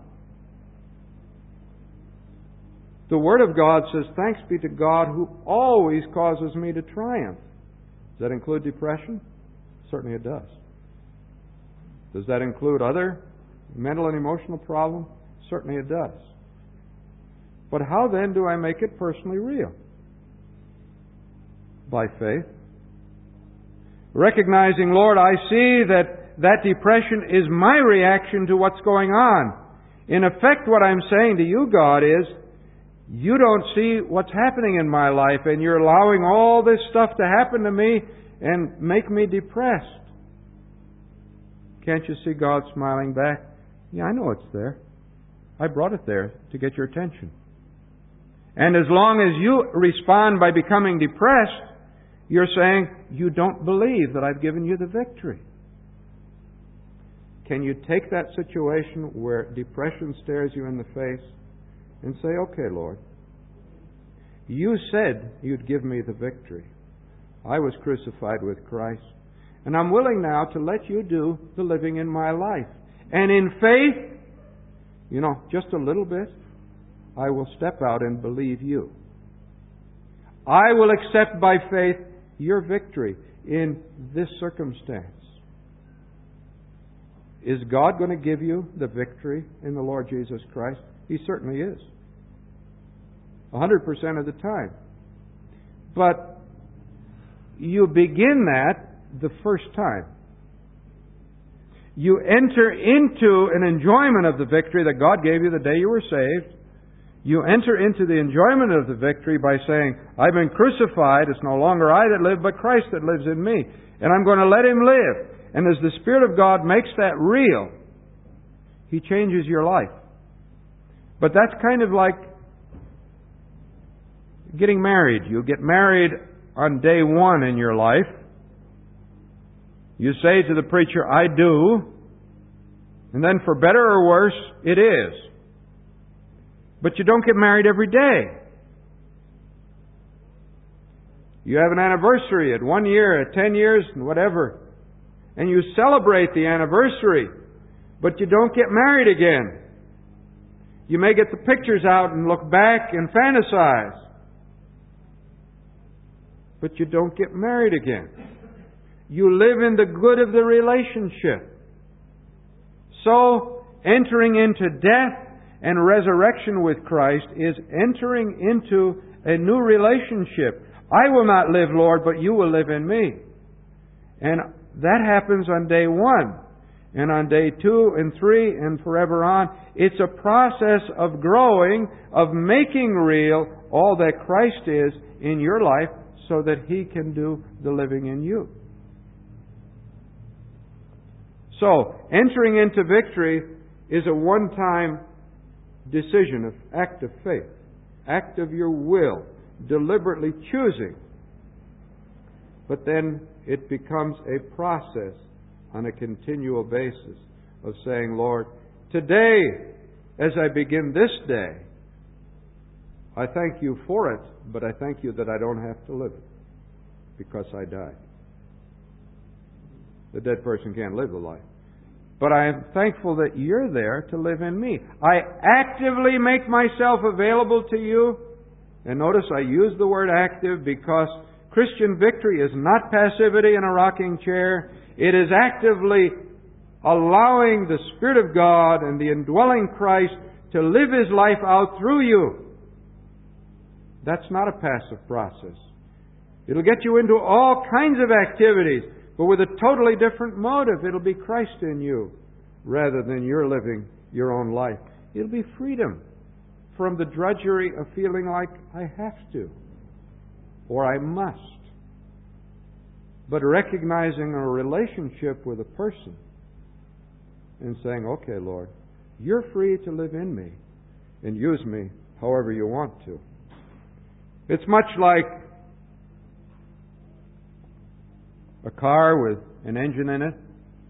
The Word of God says, "Thanks be to God who always causes me to triumph." Does that include depression? Certainly it does. Does that include other mental and emotional problems? Certainly it does. But how then do I make it personally real? By faith. Recognizing, Lord, I see that depression is my reaction to what's going on. In effect, what I'm saying to you, God, is, you don't see what's happening in my life, and you're allowing all this stuff to happen to me and make me depressed. Can't you see God smiling back? Yeah, I know it's there. I brought it there to get your attention. And as long as you respond by becoming depressed, you're saying, you don't believe that I've given you the victory. Can you take that situation where depression stares you in the face and say, okay, Lord, you said you'd give me the victory. I was crucified with Christ, and I'm willing now to let you do the living in my life. And in faith, just a little bit, I will step out and believe you. I will accept by faith your victory in this circumstance. Is God going to give you the victory in the Lord Jesus Christ? He certainly is. 100% of the time. But you begin that the first time. You enter into an enjoyment of the victory that God gave you the day you were saved. You enter into the enjoyment of the victory by saying, I've been crucified. It's no longer I that live, but Christ that lives in me. And I'm going to let Him live. And as the Spirit of God makes that real, He changes your life. But that's kind of like getting married. You get married on day one in your life. You say to the preacher, I do. And then for better or worse, it is. But you don't get married every day. You have an anniversary at 1 year, at 10 years, and whatever. And you celebrate the anniversary. But you don't get married again. You may get the pictures out and look back and fantasize. But you don't get married again. You live in the good of the relationship. So, entering into death and resurrection with Christ is entering into a new relationship. I will not live, Lord, but you will live in me. And that happens on day one. And on day 2 and 3 and forever on. It's a process of growing, of making real all that Christ is in your life so that He can do the living in you. So, entering into victory is a one-time decision, act of faith, act of your will, deliberately choosing. But then it becomes a process on a continual basis of saying, Lord, today, as I begin this day, I thank you for it, but I thank you that I don't have to live it because I died. The dead person can't live the life. But I am thankful that you're there to live in me. I actively make myself available to you. And notice I use the word active because Christian victory is not passivity in a rocking chair. It is actively allowing the Spirit of God and the indwelling Christ to live His life out through you. That's not a passive process. It'll get you into all kinds of activities, but with a totally different motive. It'll be Christ in you rather than you're living your own life. It'll be freedom from the drudgery of feeling like I have to or I must. But recognizing a relationship with a person and saying, okay, Lord, you're free to live in me and use me however you want to. It's much like a car with an engine in it,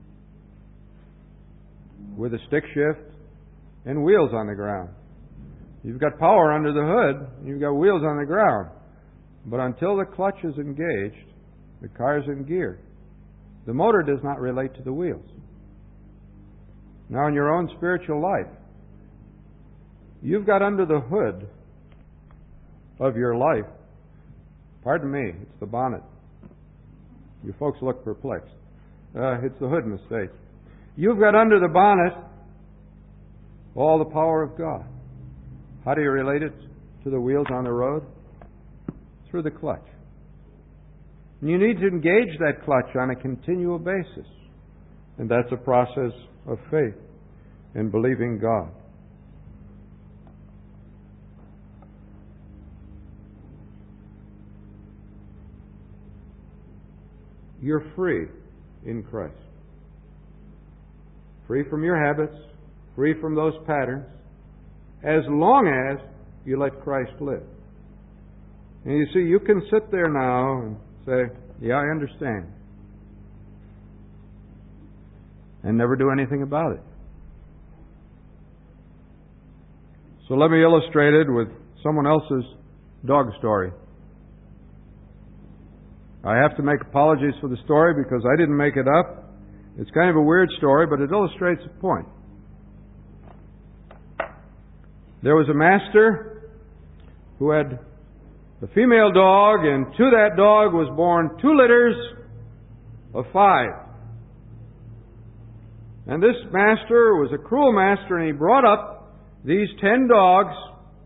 with a stick shift and wheels on the ground. You've got power under the hood, you've got wheels on the ground. But until the clutch is engaged, the car is in gear. The motor does not relate to the wheels. Now in your own spiritual life, you've got under the hood of your life, pardon me, it's the bonnet. You folks look perplexed. It's the hood mistake. You've got under the bonnet all the power of God. How do you relate it to the wheels on the road? Through the clutch. And you need to engage that clutch on a continual basis. And that's a process of faith and believing God. You're free in Christ. Free from your habits, free from those patterns, as long as you let Christ live. And you see, you can sit there now and say, yeah, I understand, and never do anything about it. So let me illustrate it with someone else's dog story. I have to make apologies for the story because I didn't make it up. It's kind of a weird story, but it illustrates a point. There was a master who had a female dog, and to that dog was born 2 litters of 5. And this master was a cruel master, and he brought up these 10 dogs.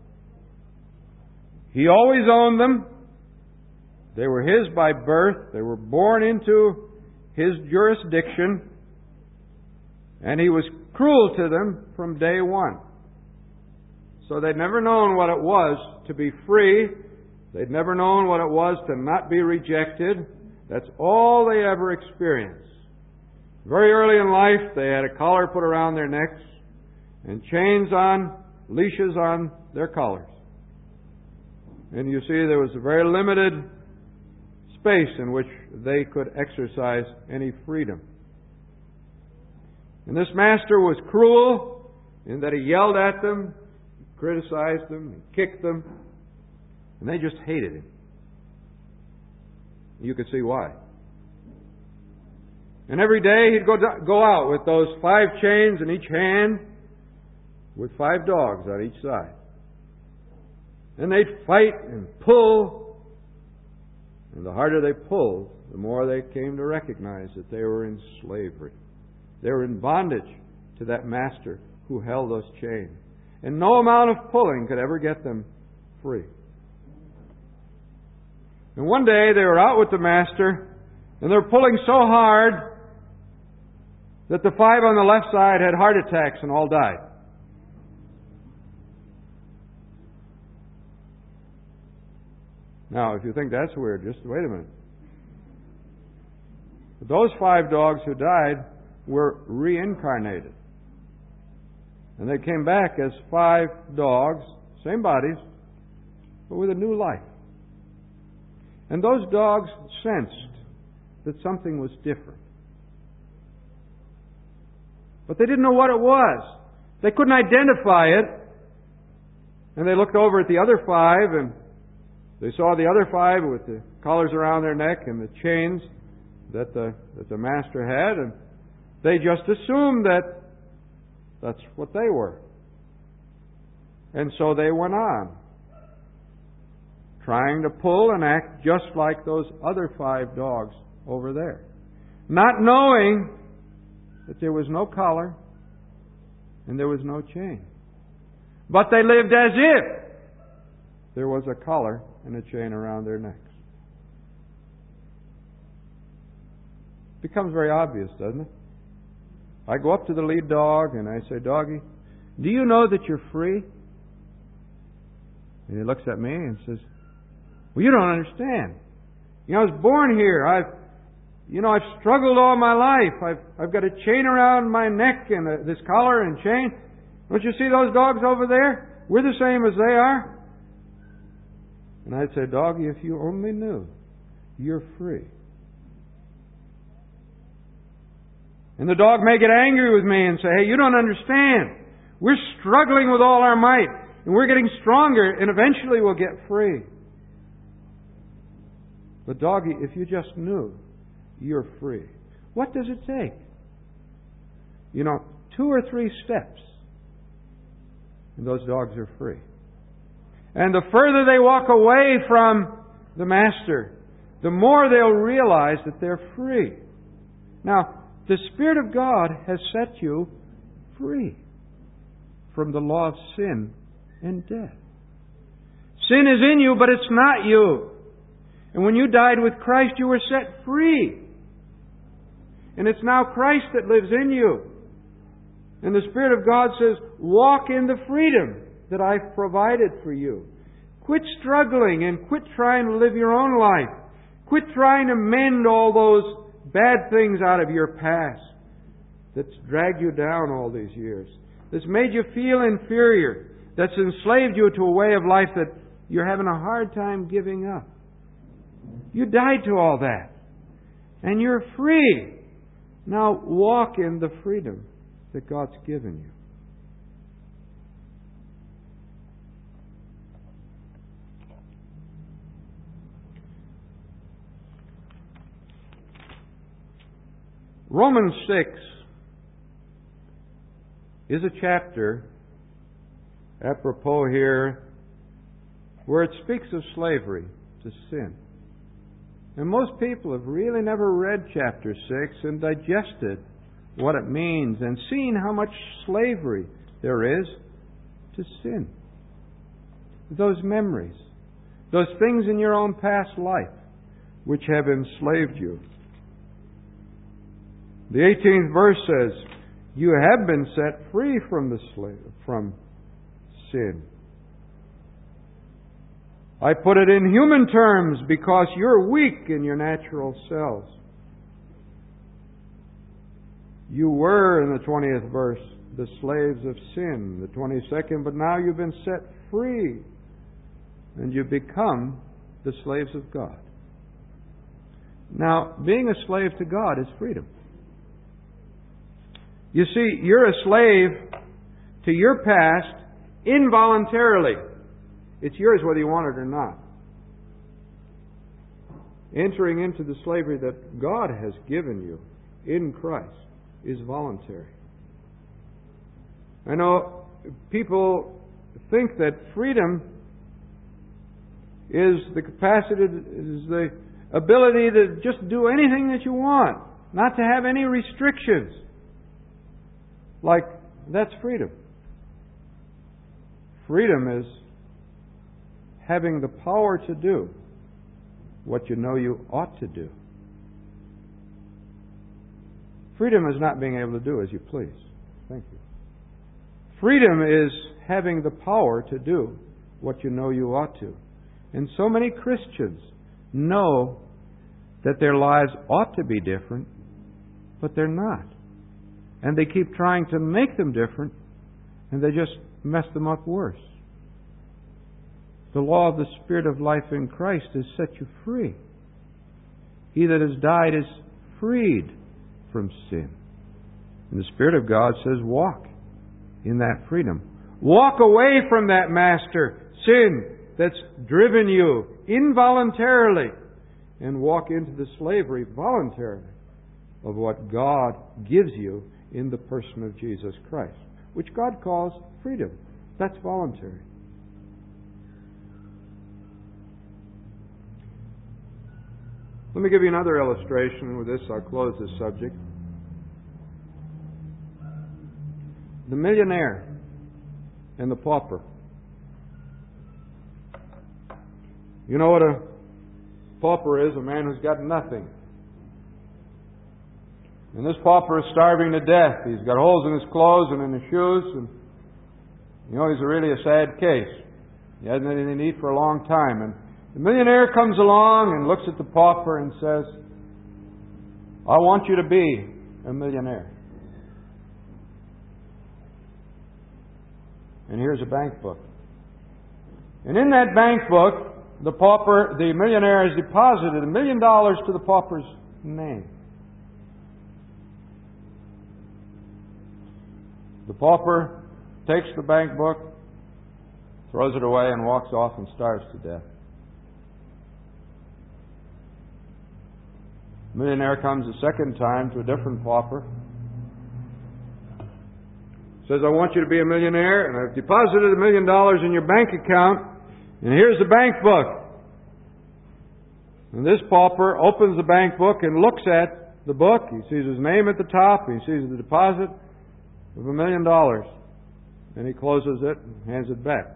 He always owned them. They were his by birth. They were born into his jurisdiction. And he was cruel to them from day one. So they'd never known what it was to be free. They'd never known what it was to not be rejected. That's all they ever experienced. Very early in life, they had a collar put around their necks and chains on, leashes on their collars. And you see, there was a very limited space in which they could exercise any freedom. And this master was cruel in that he yelled at them, criticized them, and kicked them, and they just hated him. You could see why. And every day he'd go out with those 5 chains in each hand with 5 dogs on each side. And they'd fight and pull. And the harder they pulled, the more they came to recognize that they were in slavery. They were in bondage to that master who held those chains. And no amount of pulling could ever get them free. And one day they were out with the master, and they were pulling so hard that the 5 on the left side had heart attacks and all died. Now, if you think that's weird, just wait a minute. But those 5 dogs who died were reincarnated. And they came back as 5 dogs, same bodies, but with a new life. And those dogs sensed that something was different. But they didn't know what it was. They couldn't identify it. And they looked over at the other 5, and they saw the other 5 with the collars around their neck and the chains that the master had, and they just assumed that that's what they were. And so they went on, trying to pull and act just like those other 5 dogs over there, not knowing that there was no collar and there was no chain. But they lived as if there was a collar and a chain around their necks. Becomes very obvious, doesn't it? I go up to the lead dog and I say, "Doggy, do you know that you're free?" And he looks at me and says, "Well, you don't understand. I was born here. I've struggled all my life. I've got a chain around my neck and this collar and chain. Don't you see those dogs over there? We're the same as they are." And I'd say, "Doggy, if you only knew, you're free." And the dog may get angry with me and say, "Hey, you don't understand. We're struggling with all our might, and we're getting stronger, and eventually we'll get free." But doggy, if you just knew, you're free. What does it take? 2 or 3 steps, and those dogs are free. And the further they walk away from the Master, the more they'll realize that they're free. Now, the Spirit of God has set you free from the law of sin and death. Sin is in you, but it's not you. And when you died with Christ, you were set free. And it's now Christ that lives in you. And the Spirit of God says, walk in the freedom that I've provided for you. Quit struggling and quit trying to live your own life. Quit trying to mend all those bad things out of your past that's dragged you down all these years, that's made you feel inferior, that's enslaved you to a way of life that you're having a hard time giving up. You died to all that. And you're free. Now walk in the freedom that God's given you. Romans 6 is a chapter, apropos here, where it speaks of slavery to sin. And most people have really never read chapter 6 and digested what it means and seen how much slavery there is to sin. Those memories, those things in your own past life which have enslaved you. The 18th verse says, you have been set free from sin. I put it in human terms because you're weak in your natural selves. You were, in the 20th verse, the slaves of sin. The 22nd, but now you've been set free and you become the slaves of God. Now, being a slave to God is freedom. You see, you're a slave to your past involuntarily. It's yours whether you want it or not. Entering into the slavery that God has given you in Christ is voluntary. I know people think that freedom is the capacity, is the ability to just do anything that you want, not to have any restrictions. Like, that's freedom. Freedom is having the power to do what you know you ought to do. Freedom is not being able to do as you please. Thank you. Freedom is having the power to do what you know you ought to. And so many Christians know that their lives ought to be different, but they're not. And they keep trying to make them different, and they just mess them up worse. The law of the Spirit of life in Christ has set you free. He that has died is freed from sin. And the Spirit of God says, walk in that freedom. Walk away from that master, sin, that's driven you involuntarily, and walk into the slavery voluntarily of what God gives you in the person of Jesus Christ, which God calls freedom. That's voluntary. Let me give you another illustration. With this, I'll close this subject. the millionaire and the pauper. You know what a pauper is? A man who's got nothing. And this pauper is starving to death. He's got holes in his clothes and in his shoes. And he's really a sad case. He hasn't had anything to eat for a long time. And the millionaire comes along and looks at the pauper and says, I want you to be a millionaire. And here's a bank book. And in that bank book, the millionaire has deposited $1 million to the pauper's name. The pauper takes the bank book, throws it away, and walks off and starves to death. The millionaire comes a second time to a different pauper. Says, I want you to be a millionaire, and I've deposited $1 million in your bank account, and here's the bank book. And this pauper opens the bank book and looks at the book. He sees his name at the top. He sees the deposit of $1 million. And he closes it and hands it back.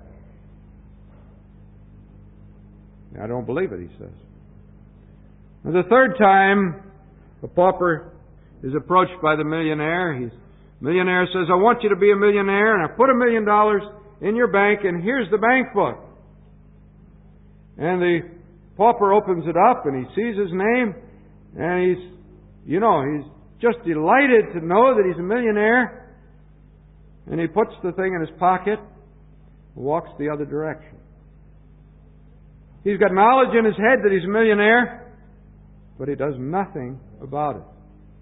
I don't believe it, he says. And the third time, the pauper is approached by the millionaire. The millionaire says, I want you to be a millionaire, and I put $1 million in your bank, and here's the bank book. And the pauper opens it up, and he sees his name, and he's just delighted to know that he's a millionaire. And he puts the thing in his pocket and walks the other direction. He's got knowledge in his head that he's a millionaire, but he does nothing about it.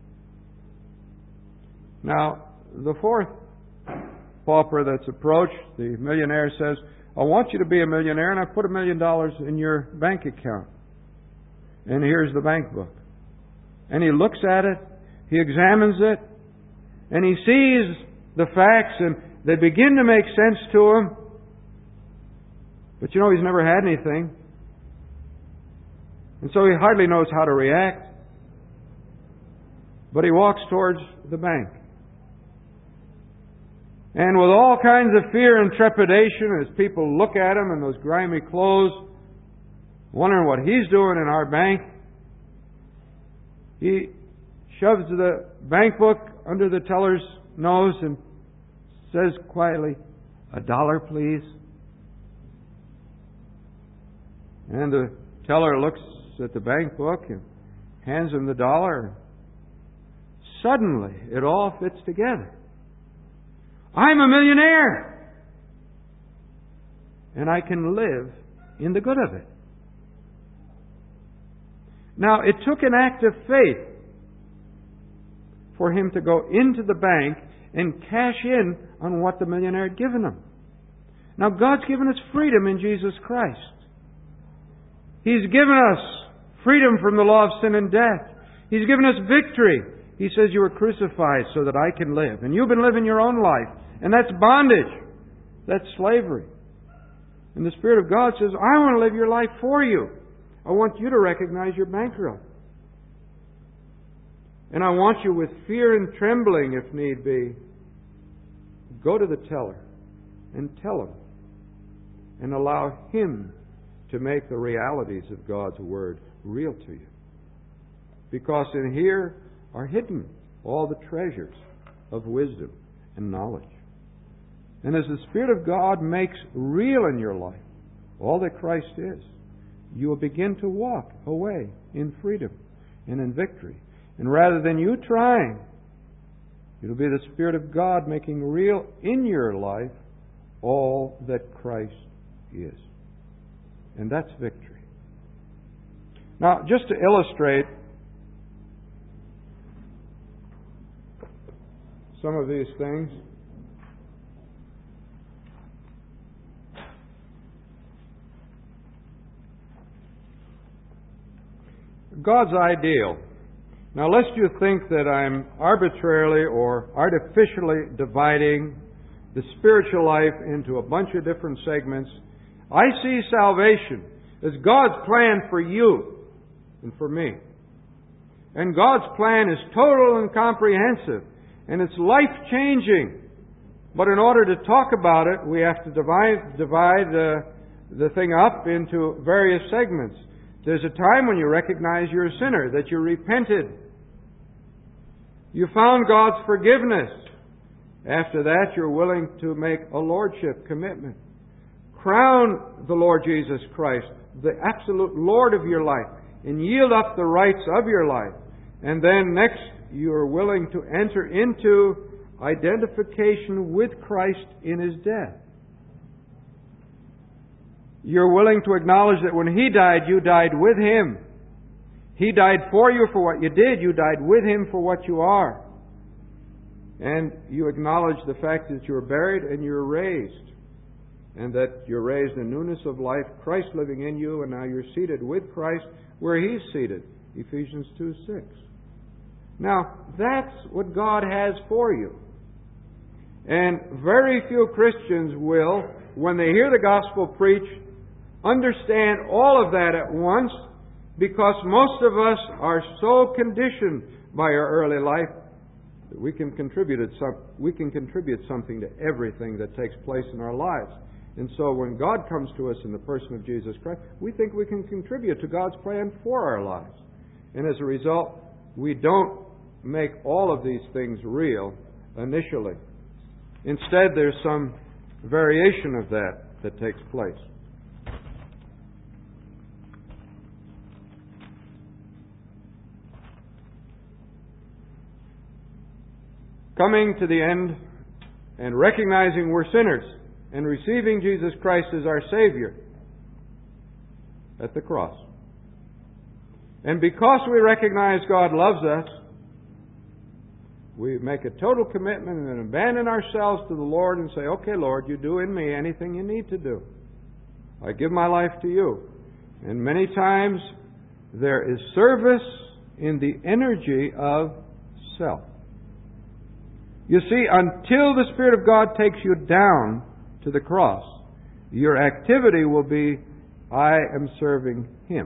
Now, the fourth pauper that's approached, the millionaire says, I want you to be a millionaire, and I put $1 million in your bank account. And here's the bank book. And he looks at it, he examines it, and he sees the facts, and they begin to make sense to him. But he's never had anything. And so he hardly knows how to react. But he walks towards the bank. And with all kinds of fear and trepidation, as people look at him in those grimy clothes, wondering what he's doing in our bank, he shoves the bank book under the teller's nose and says quietly, $1, please. And the teller looks at the bank book and hands him the $1. Suddenly, it all fits together. I'm a millionaire! And I can live in the good of it. Now, it took an act of faith for him to go into the bank and cash in on what the millionaire had given him. Now, God's given us freedom in Jesus Christ. He's given us freedom from the law of sin and death. He's given us victory. He says, you were crucified so that I can live. And you've been living your own life. And that's bondage. That's slavery. And the Spirit of God says, I want to live your life for you. I want you to recognize you're bankrupt. And I want you, with fear and trembling, if need be, go to the teller and tell him and allow him to make the realities of God's Word real to you. Because in here are hidden all the treasures of wisdom and knowledge. And as the Spirit of God makes real in your life all that Christ is, you will begin to walk away in freedom and in victory. And rather than you trying, it'll be the Spirit of God making real in your life all that Christ is. And that's victory. Now, just to illustrate some of these things, God's ideal. Now, lest you think that I'm arbitrarily or artificially dividing the spiritual life into a bunch of different segments, I see salvation as God's plan for you and for me. And God's plan is total and comprehensive, and it's life-changing. But in order to talk about it, we have to divide the thing up into various segments. There's a time when you recognize you're a sinner, that you repented. You found God's forgiveness. After that, you're willing to make a lordship commitment. Crown the Lord Jesus Christ, the absolute Lord of your life, and yield up the rights of your life. And then next, you're willing to enter into identification with Christ in His death. You're willing to acknowledge that when He died, you died with Him. He died for you for what you did. You died with Him for what you are. And you acknowledge the fact that you're buried and you're raised. And that you're raised in newness of life, Christ living in you, and now you're seated with Christ where He's seated. Ephesians 2:6. Now, that's what God has for you. And very few Christians will, when they hear the gospel preached, understand all of that at once, because most of us are so conditioned by our early life that we can contribute something to everything that takes place in our lives. And so when God comes to us in the person of Jesus Christ, we think we can contribute to God's plan for our lives. And as a result, we don't make all of these things real initially. Instead, there's some variation of that takes place. Coming to the end and recognizing we're sinners and receiving Jesus Christ as our Savior at the cross. And because we recognize God loves us, we make a total commitment and then abandon ourselves to the Lord and say, okay, Lord, you do in me anything you need to do. I give my life to you. And many times there is service in the energy of self. You see, until the Spirit of God takes you down to the cross, your activity will be, I am serving Him.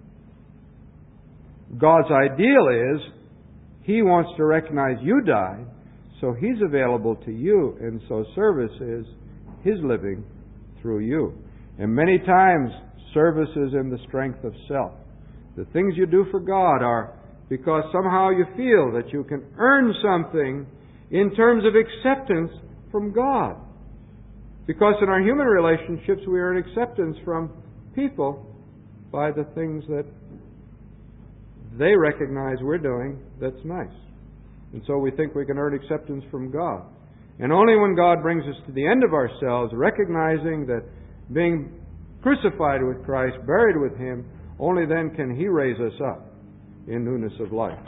God's ideal is, He wants to recognize you died, so He's available to you, and so service is His living through you. And many times, service is in the strength of self. The things you do for God are because somehow you feel that you can earn something in terms of acceptance from God. Because in our human relationships, we earn acceptance from people by the things that they recognize we're doing that's nice. And so we think we can earn acceptance from God. And only when God brings us to the end of ourselves, recognizing that being crucified with Christ, buried with Him, only then can He raise us up in newness of life.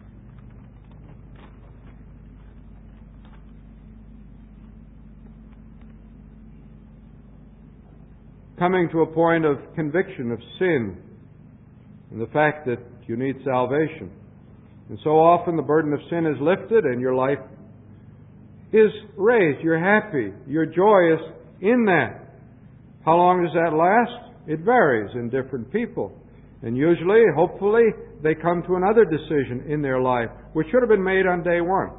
Coming to a point of conviction of sin and the fact that you need salvation. And so often the burden of sin is lifted and your life is raised. You're happy. You're joyous in that. How long does that last? It varies in different people. And usually, hopefully, they come to another decision in their life, which should have been made on day one.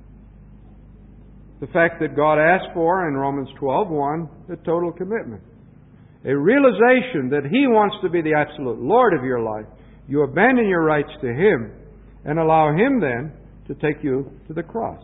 The fact that God asked for in Romans 12:1, a total commitment. A realization that He wants to be the absolute Lord of your life. You abandon your rights to Him and allow Him then to take you to the cross.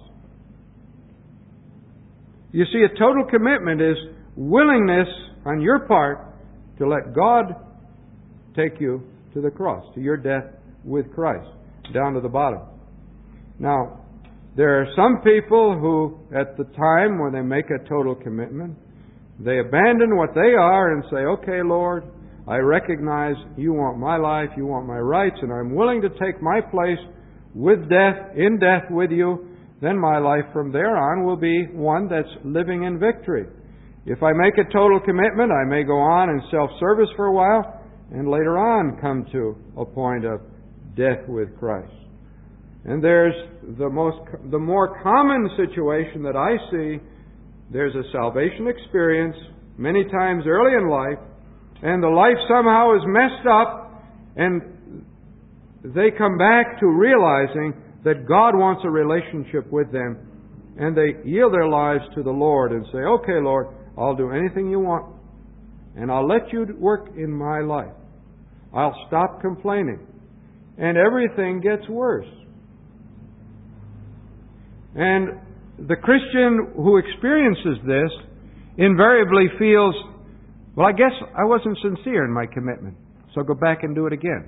You see, a total commitment is willingness on your part to let God take you to the cross, to your death with Christ, down to the bottom. Now, there are some people who, at the time when they make a total commitment, they abandon what they are and say, okay, Lord, I recognize you want my life, you want my rights, and I'm willing to take my place with death, in death with you. Then my life from there on will be one that's living in victory. If I make a total commitment, I may go on in self-service for a while, and later on come to a point of death with Christ. And there's the more common situation that I see. There's a salvation experience many times early in life, and the life somehow is messed up, and they come back to realizing that God wants a relationship with them, and they yield their lives to the Lord and say, okay, Lord, I'll do anything you want, and I'll let you work in my life. I'll stop complaining. And everything gets worse. And the Christian who experiences this invariably feels, well, I guess I wasn't sincere in my commitment, so go back and do it again.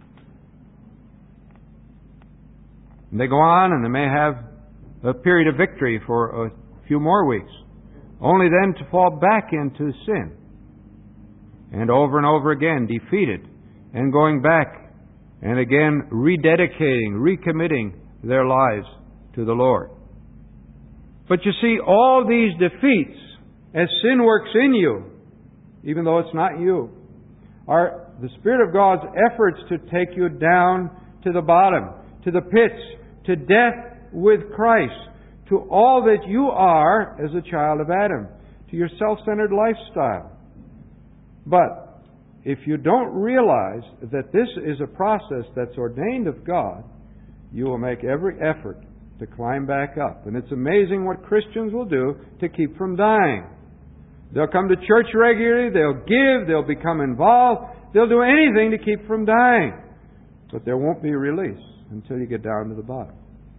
And they go on and they may have a period of victory for a few more weeks, only then to fall back into sin. And over again, defeated, and going back and again rededicating, recommitting their lives to the Lord. But you see, all these defeats, as sin works in you, even though it's not you, are the Spirit of God's efforts to take you down to the bottom, to the pits, to death with Christ, to all that you are as a child of Adam, to your self-centered lifestyle. But if you don't realize that this is a process that's ordained of God, you will make every effort to climb back up. And it's amazing what Christians will do to keep from dying. They'll come to church regularly, they'll give, they'll become involved, they'll do anything to keep from dying. But there won't be a release until you get down to the bottom.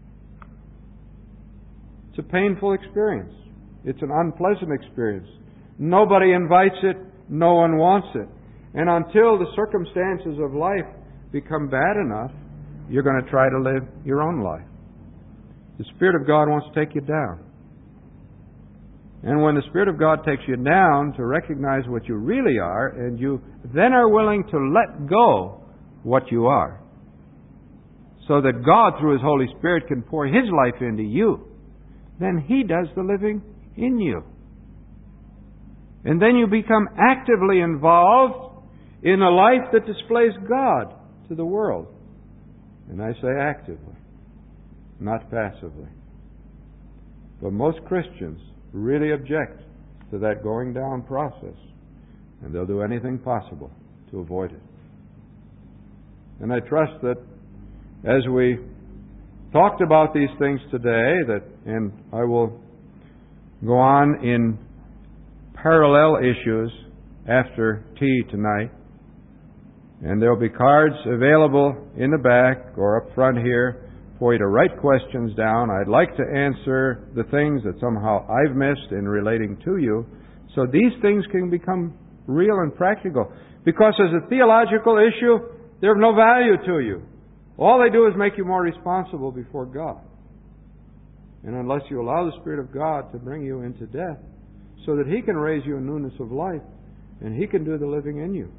It's a painful experience. It's an unpleasant experience. Nobody invites it, no one wants it. And until the circumstances of life become bad enough, you're going to try to live your own life. The Spirit of God wants to take you down. And when the Spirit of God takes you down to recognize what you really are, and you then are willing to let go what you are, so that God, through His Holy Spirit, can pour His life into you, then He does the living in you. And then you become actively involved in a life that displays God to the world. And I say actively, not passively. But most Christians really object to that going down process, and they'll do anything possible to avoid it. And I trust that as we talked about these things today, and I will go on in parallel issues after tea tonight, and there'll be cards available in the back or up front here for you to write questions down. I'd like to answer the things that somehow I've missed in relating to you, so these things can become real and practical. Because as a theological issue, they're of no value to you. All they do is make you more responsible before God. And unless you allow the Spirit of God to bring you into death, so that He can raise you in newness of life, and He can do the living in you,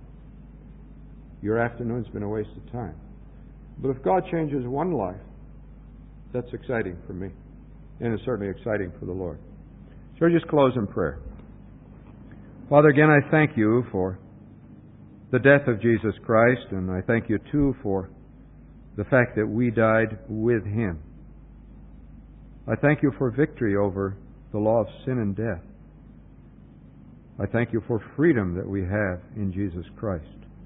your afternoon's been a waste of time. But if God changes one life, that's exciting for me. And it's certainly exciting for the Lord. So I just close in prayer. Father, again, I thank You for the death of Jesus Christ, and I thank You too for the fact that we died with Him. I thank You for victory over the law of sin and death. I thank You for freedom that we have in Jesus Christ.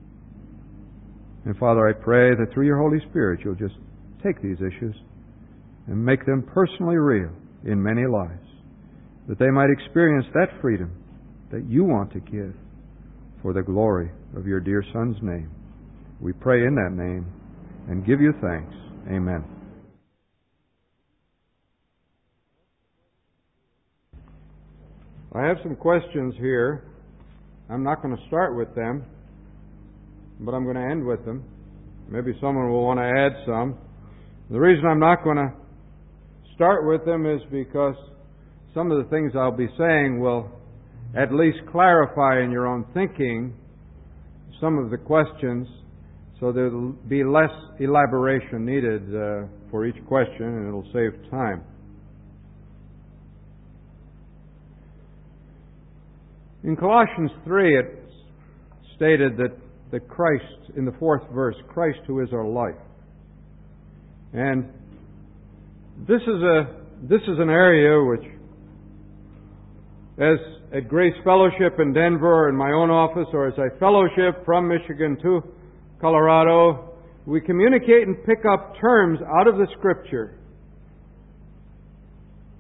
And Father, I pray that through Your Holy Spirit You'll just take these issues and make them personally real in many lives, that they might experience that freedom that You want to give for the glory of Your dear Son's name. We pray in that name and give You thanks. Amen. I have some questions here. I'm not going to start with them, but I'm going to end with them. Maybe someone will want to add some. The reason I'm not going to start with them is because some of the things I'll be saying will at least clarify in your own thinking some of the questions, so there'll be less elaboration needed for each question, and it'll save time. In Colossians 3, it's stated that Christ, in the 4th verse, Christ who is our life. And this is an area which, as at Grace Fellowship in Denver, in my own office, or as I fellowship from Michigan to Colorado, we communicate and pick up terms out of the Scripture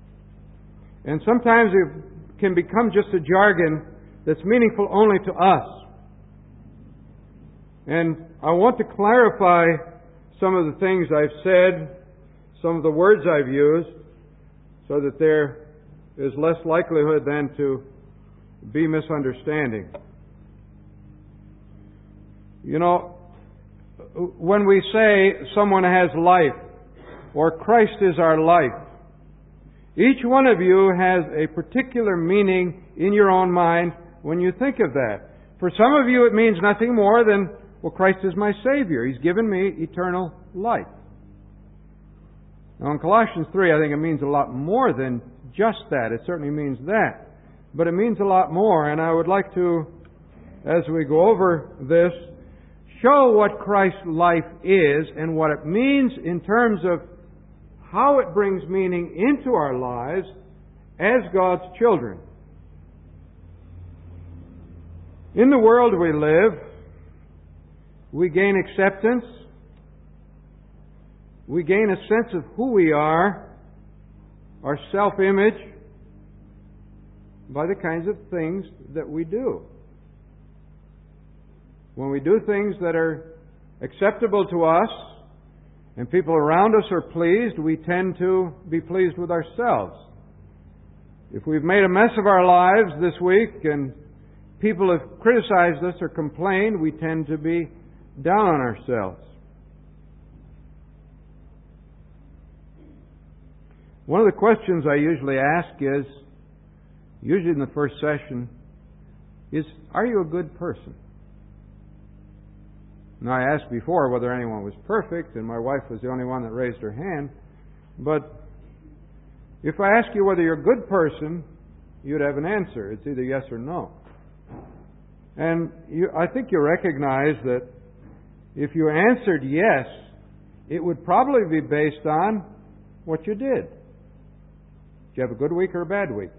And sometimes it can become just a jargon that's meaningful only to us. And I want to clarify some of the things I've said, some of the words I've used, so that there is less likelihood then to be misunderstanding. You know, when we say someone has life, or Christ is our life, each one of you has a particular meaning in your own mind when you think of that. For some of you it means nothing more than, well, Christ is my Savior. He's given me eternal life. Now in Colossians 3, I think it means a lot more than just that. It certainly means that. But it means a lot more, and I would like to, as we go over this, show what Christ's life is and what it means in terms of how it brings meaning into our lives as God's children. In the world we live, we gain acceptance, we gain a sense of who we are, our self-image, by the kinds of things that we do. When we do things that are acceptable to us and people around us are pleased, we tend to be pleased with ourselves. If we've made a mess of our lives this week and people have criticized us or complained, we tend to be down on ourselves. One of the questions I usually ask is, usually in the first session, is, are you a good person? Now, I asked before whether anyone was perfect, and my wife was the only one that raised her hand. But if I ask you whether you're a good person, you'd have an answer. It's either yes or no. And I think you recognize that if you answered yes, it would probably be based on what you did. Did you have a good week or a bad week?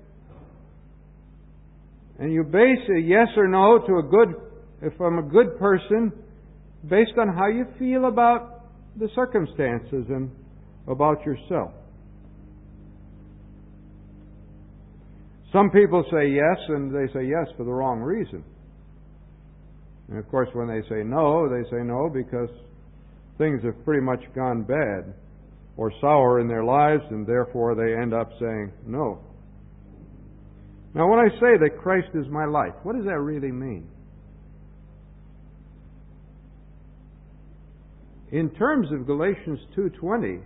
And you base a yes or no to if I'm a good person, based on how you feel about the circumstances and about yourself. Some people say yes, and they say yes for the wrong reason. And of course, when they say no because things have pretty much gone bad or sour in their lives, and therefore they end up saying no. Now, when I say that Christ is my life, what does that really mean? In terms of Galatians 2:20,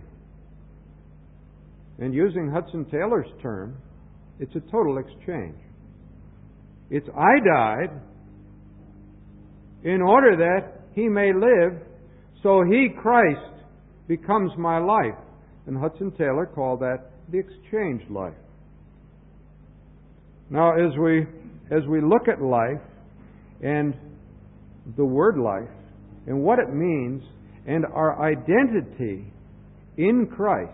and using Hudson Taylor's term, it's a total exchange. It's I died in order that He may live, so He, Christ, becomes my life. And Hudson Taylor called that the exchange life. Now, as we look at life and the word life and what it means and our identity in Christ,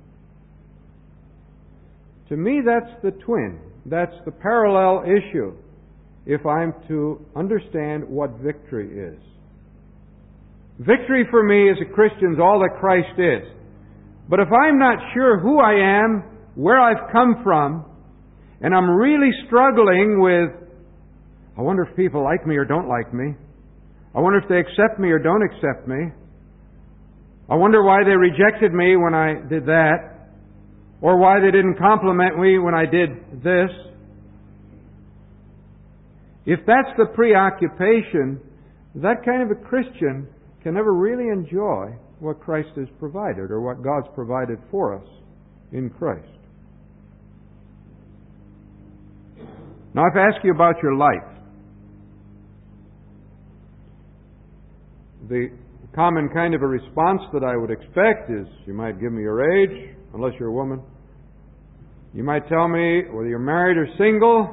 to me that's the twin. That's the parallel issue if I'm to understand what victory is. Victory for me as a Christian is all that Christ is. But if I'm not sure who I am, where I've come from, and I'm really struggling with, I wonder if people like me or don't like me. I wonder if they accept me or don't accept me. I wonder why they rejected me when I did that, or why they didn't compliment me when I did this. If that's the preoccupation, that kind of a Christian can never really enjoy what Christ has provided or what God's provided for us in Christ. Now, if I ask you about your life, the common kind of a response that I would expect is, you might give me your age, unless you're a woman. You might tell me whether you're married or single,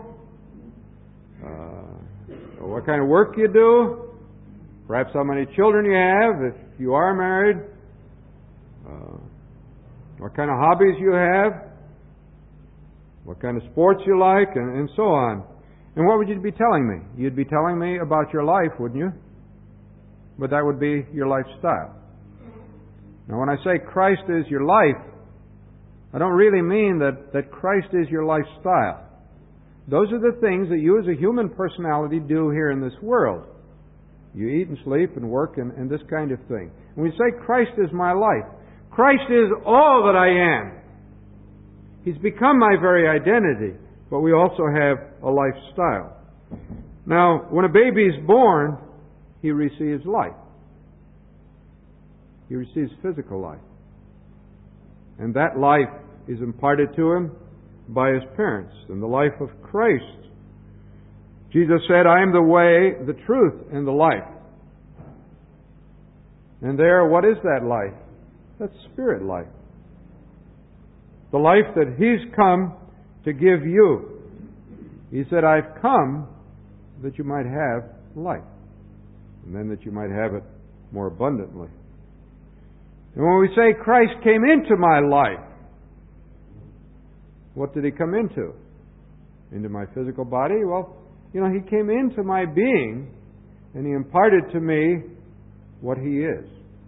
what kind of work you do, perhaps how many children you have, if you are married, what kind of hobbies you have, what kind of sports you like, and so on. And what would you be telling me? You'd be telling me about your life, wouldn't you? But that would be your lifestyle. Now, when I say Christ is your life, I don't really mean that Christ is your lifestyle. Those are the things that you as a human personality do here in this world. You eat and sleep and work and this kind of thing. When we say Christ is my life, Christ is all that I am. He's become my very identity, but we also have a lifestyle. Now, when a baby is born, he receives life. He receives physical life. And that life is imparted to him by his parents in the life of Christ. Jesus said, I am the way, the truth, and the life. And there, what is that life? That's spirit life. The life that He's come to give you. He said, I've come that you might have life. And then that you might have it more abundantly. And when we say Christ came into my life, what did He come into? Into my physical body? Well, He came into my being and He imparted to me what He is.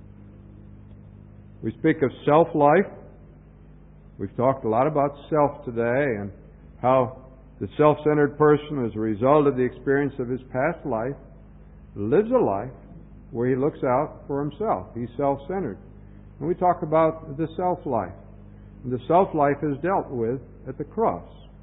We speak of self-life. We've talked a lot about self today and how the self-centered person, as a result of the experience of his past life, lives a life where he looks out for himself. He's self-centered. And we talk about the self-life. And the self-life is dealt with at the cross.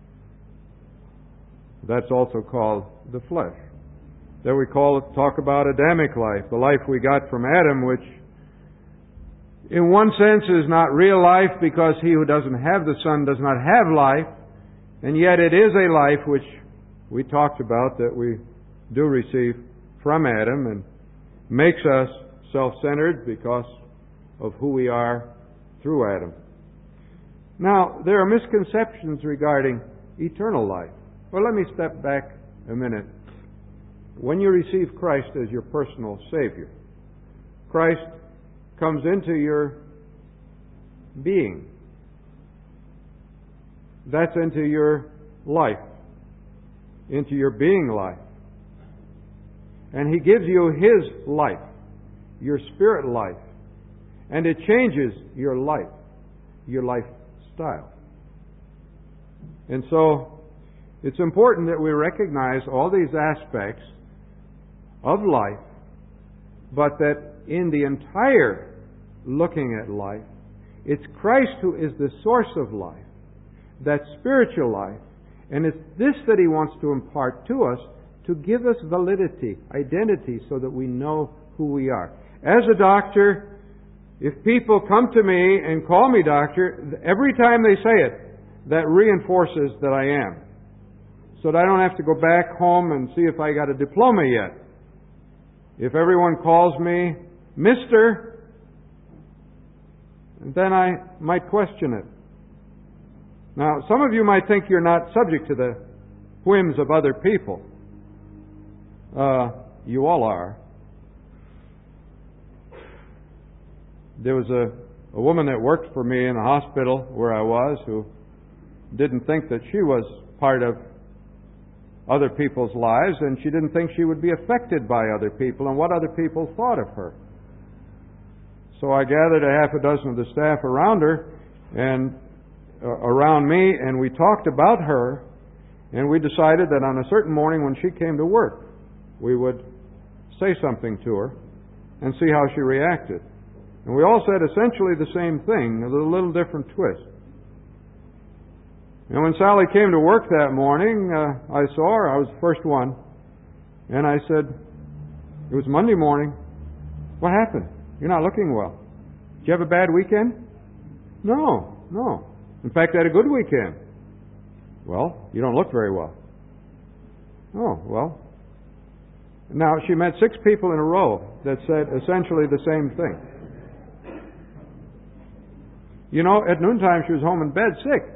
That's also called the flesh. Then we talk about Adamic life, the life we got from Adam, which in one sense is not real life because he who doesn't have the Son does not have life, and yet it is a life which we talked about that we do receive from Adam and makes us self-centered because of who we are through Adam. Now, there are misconceptions regarding eternal life. Well, let me step back a minute. When you receive Christ as your personal Savior, Christ comes into your being. That's into your life, into your being life. And He gives you His life, your spirit life. And it changes your life, your lifestyle. And so, it's important that we recognize all these aspects of life, but that in the entire looking at life, it's Christ who is the source of life, that spiritual life, and it's this that He wants to impart to us to give us validity, identity, so that we know who we are. As a doctor, if people come to me and call me doctor, every time they say it, that reinforces that I am. So that I don't have to go back home and see if I got a diploma yet. If everyone calls me Mr., then I might question it. Now, some of you might think you're not subject to the whims of other people. You all are. There was a woman that worked for me in the hospital where I was who didn't think that she was part of other people's lives, and she didn't think she would be affected by other people and what other people thought of her. So I gathered a half a dozen of the staff around her and around me, and we talked about her, and we decided that on a certain morning when she came to work, we would say something to her and see how she reacted. And we all said essentially the same thing, with a little different twist. And when Sally came to work that morning, I saw her. I was the first one. And I said, it was Monday morning. What happened? You're not looking well. Did you have a bad weekend? No. In fact, I had a good weekend. Well, you don't look very well. Oh, well. Now, she met 6 people in a row that said essentially the same thing. At noontime she was home in bed sick.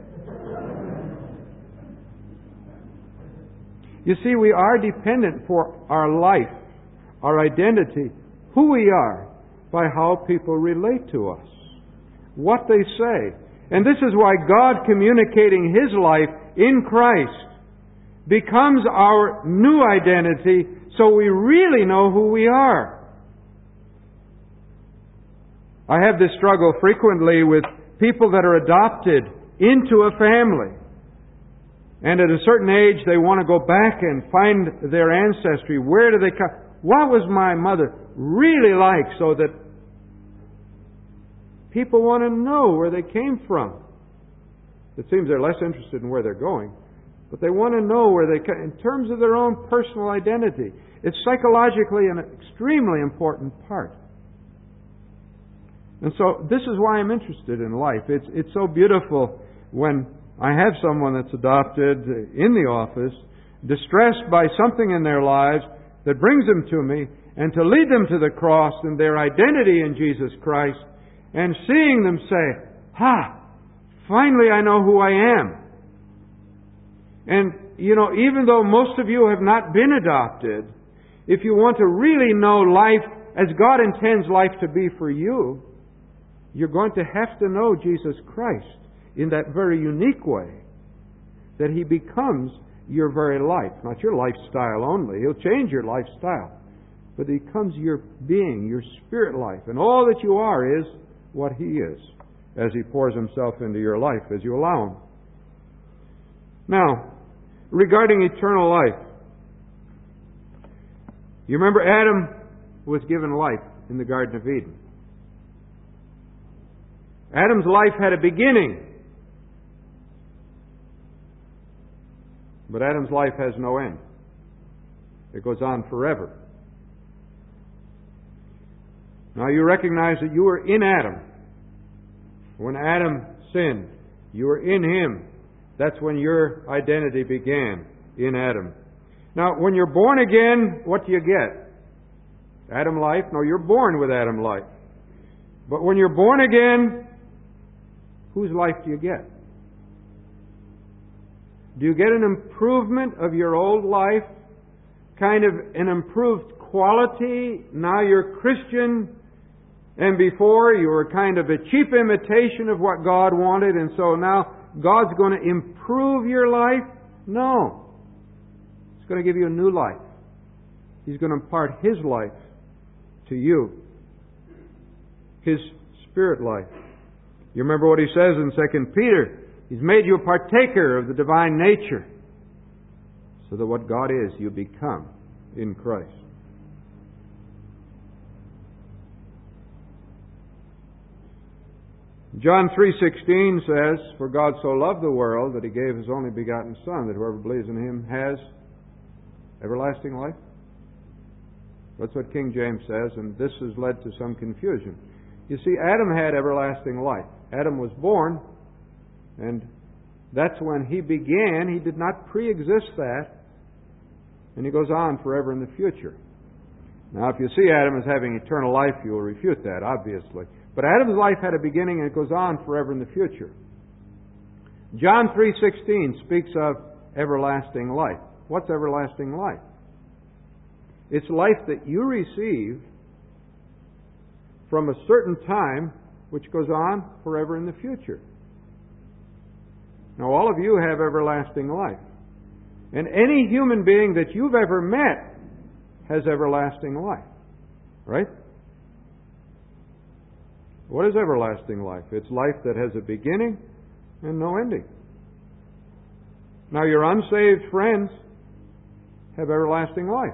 You see, we are dependent for our life, our identity, who we are, by how people relate to us, what they say. And this is why God communicating His life in Christ becomes our new identity, so we really know who we are. I have this struggle frequently with people that are adopted into a family. And at a certain age, they want to go back and find their ancestry. Where do they come? What was my mother really like? So that people want to know where they came from. It seems they're less interested in where they're going, but they want to know where they come in terms of their own personal identity. It's psychologically an extremely important part. And so this is why I'm interested in life. It's so beautiful when I have someone that's adopted in the office, distressed by something in their lives that brings them to me, and to lead them to the cross and their identity in Jesus Christ, and seeing them say, finally I know who I am. And, even though most of you have not been adopted, if you want to really know life as God intends life to be for you, you're going to have to know Jesus Christ in that very unique way, that He becomes your very life. Not your lifestyle only. He'll change your lifestyle. But He becomes your being, your spirit life. And all that you are is what He is, as He pours Himself into your life, as you allow Him. Now, regarding eternal life, you remember Adam was given life in the Garden of Eden. Adam's life had a beginning. But Adam's life has no end. It goes on forever. Now you recognize that you were in Adam. When Adam sinned, you were in him. That's when your identity began, in Adam. Now, when you're born again, what do you get? Adam life? No, you're born with Adam life. But when you're born again, whose life do you get? Do you get an improvement of your old life? Kind of an improved quality? Now you're Christian, and before you were kind of a cheap imitation of what God wanted, and so now God's going to improve your life? No. He's going to give you a new life. He's going to impart His life to you. His spirit life. You remember what he says in 2 Peter? He's made you a partaker of the divine nature, so that what God is, you become in Christ. John 3:16 says, "For God so loved the world that He gave His only begotten Son, that whoever believes in Him has everlasting life." That's what King James says, and this has led to some confusion. You see, Adam had everlasting life. Adam was born, and that's when he began. He did not pre-exist that, and he goes on forever in the future. Now, if you see Adam as having eternal life, you will refute that, obviously. But Adam's life had a beginning, and it goes on forever in the future. John 3:16 speaks of everlasting life. What's everlasting life? It's life that you receive from a certain time, which goes on forever in the future. Now, all of you have everlasting life. And any human being that you've ever met has everlasting life. Right? What is everlasting life? It's life that has a beginning and no ending. Now, your unsaved friends have everlasting life.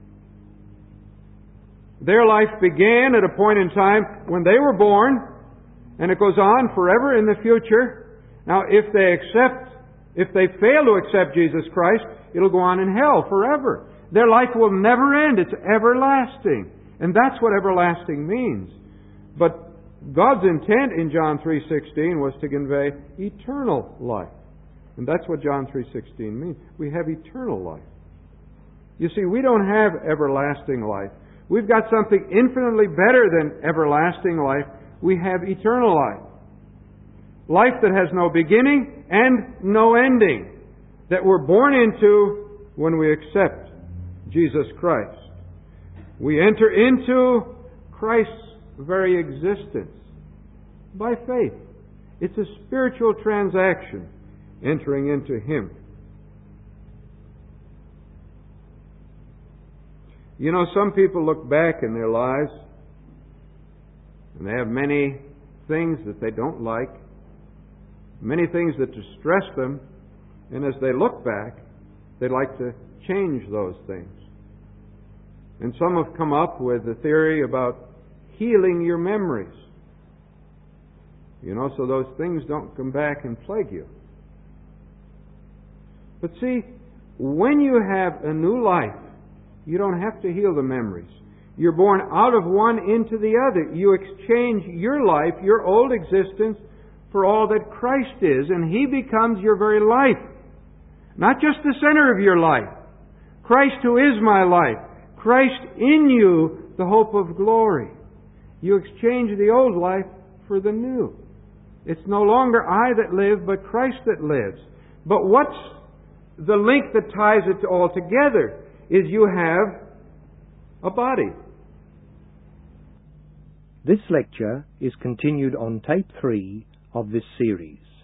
Their life began at a point in time when they were born, and it goes on forever in the future. Now, if they fail to accept Jesus Christ, it'll go on in hell forever. Their life will never end. It's everlasting. And that's what everlasting means. But God's intent in John 3:16 was to convey eternal life. And that's what John 3:16 means. We have eternal life. You see, we don't have everlasting life. We've got something infinitely better than everlasting life. We have eternal life. Life that has no beginning and no ending. That we're born into when we accept Jesus Christ. We enter into Christ's very existence by faith. It's a spiritual transaction, entering into Him. You know, some people look back in their lives and they have many things that they don't like. many things that distress them, and as they look back, they'd like to change those things. And some have come up with a theory about healing your memories. So those things don't come back and plague you. But see, when you have a new life, you don't have to heal the memories. You're born out of one into the other. You exchange your life, your old existence, for all that Christ is, and He becomes your very life. Not just the center of your life. Christ who is my life. Christ in you, the hope of glory. You exchange the old life for the new. It's no longer I that live, but Christ that lives. But what's the link that ties it all together? Is you have a body. This lecture is continued on tape 3 of this series.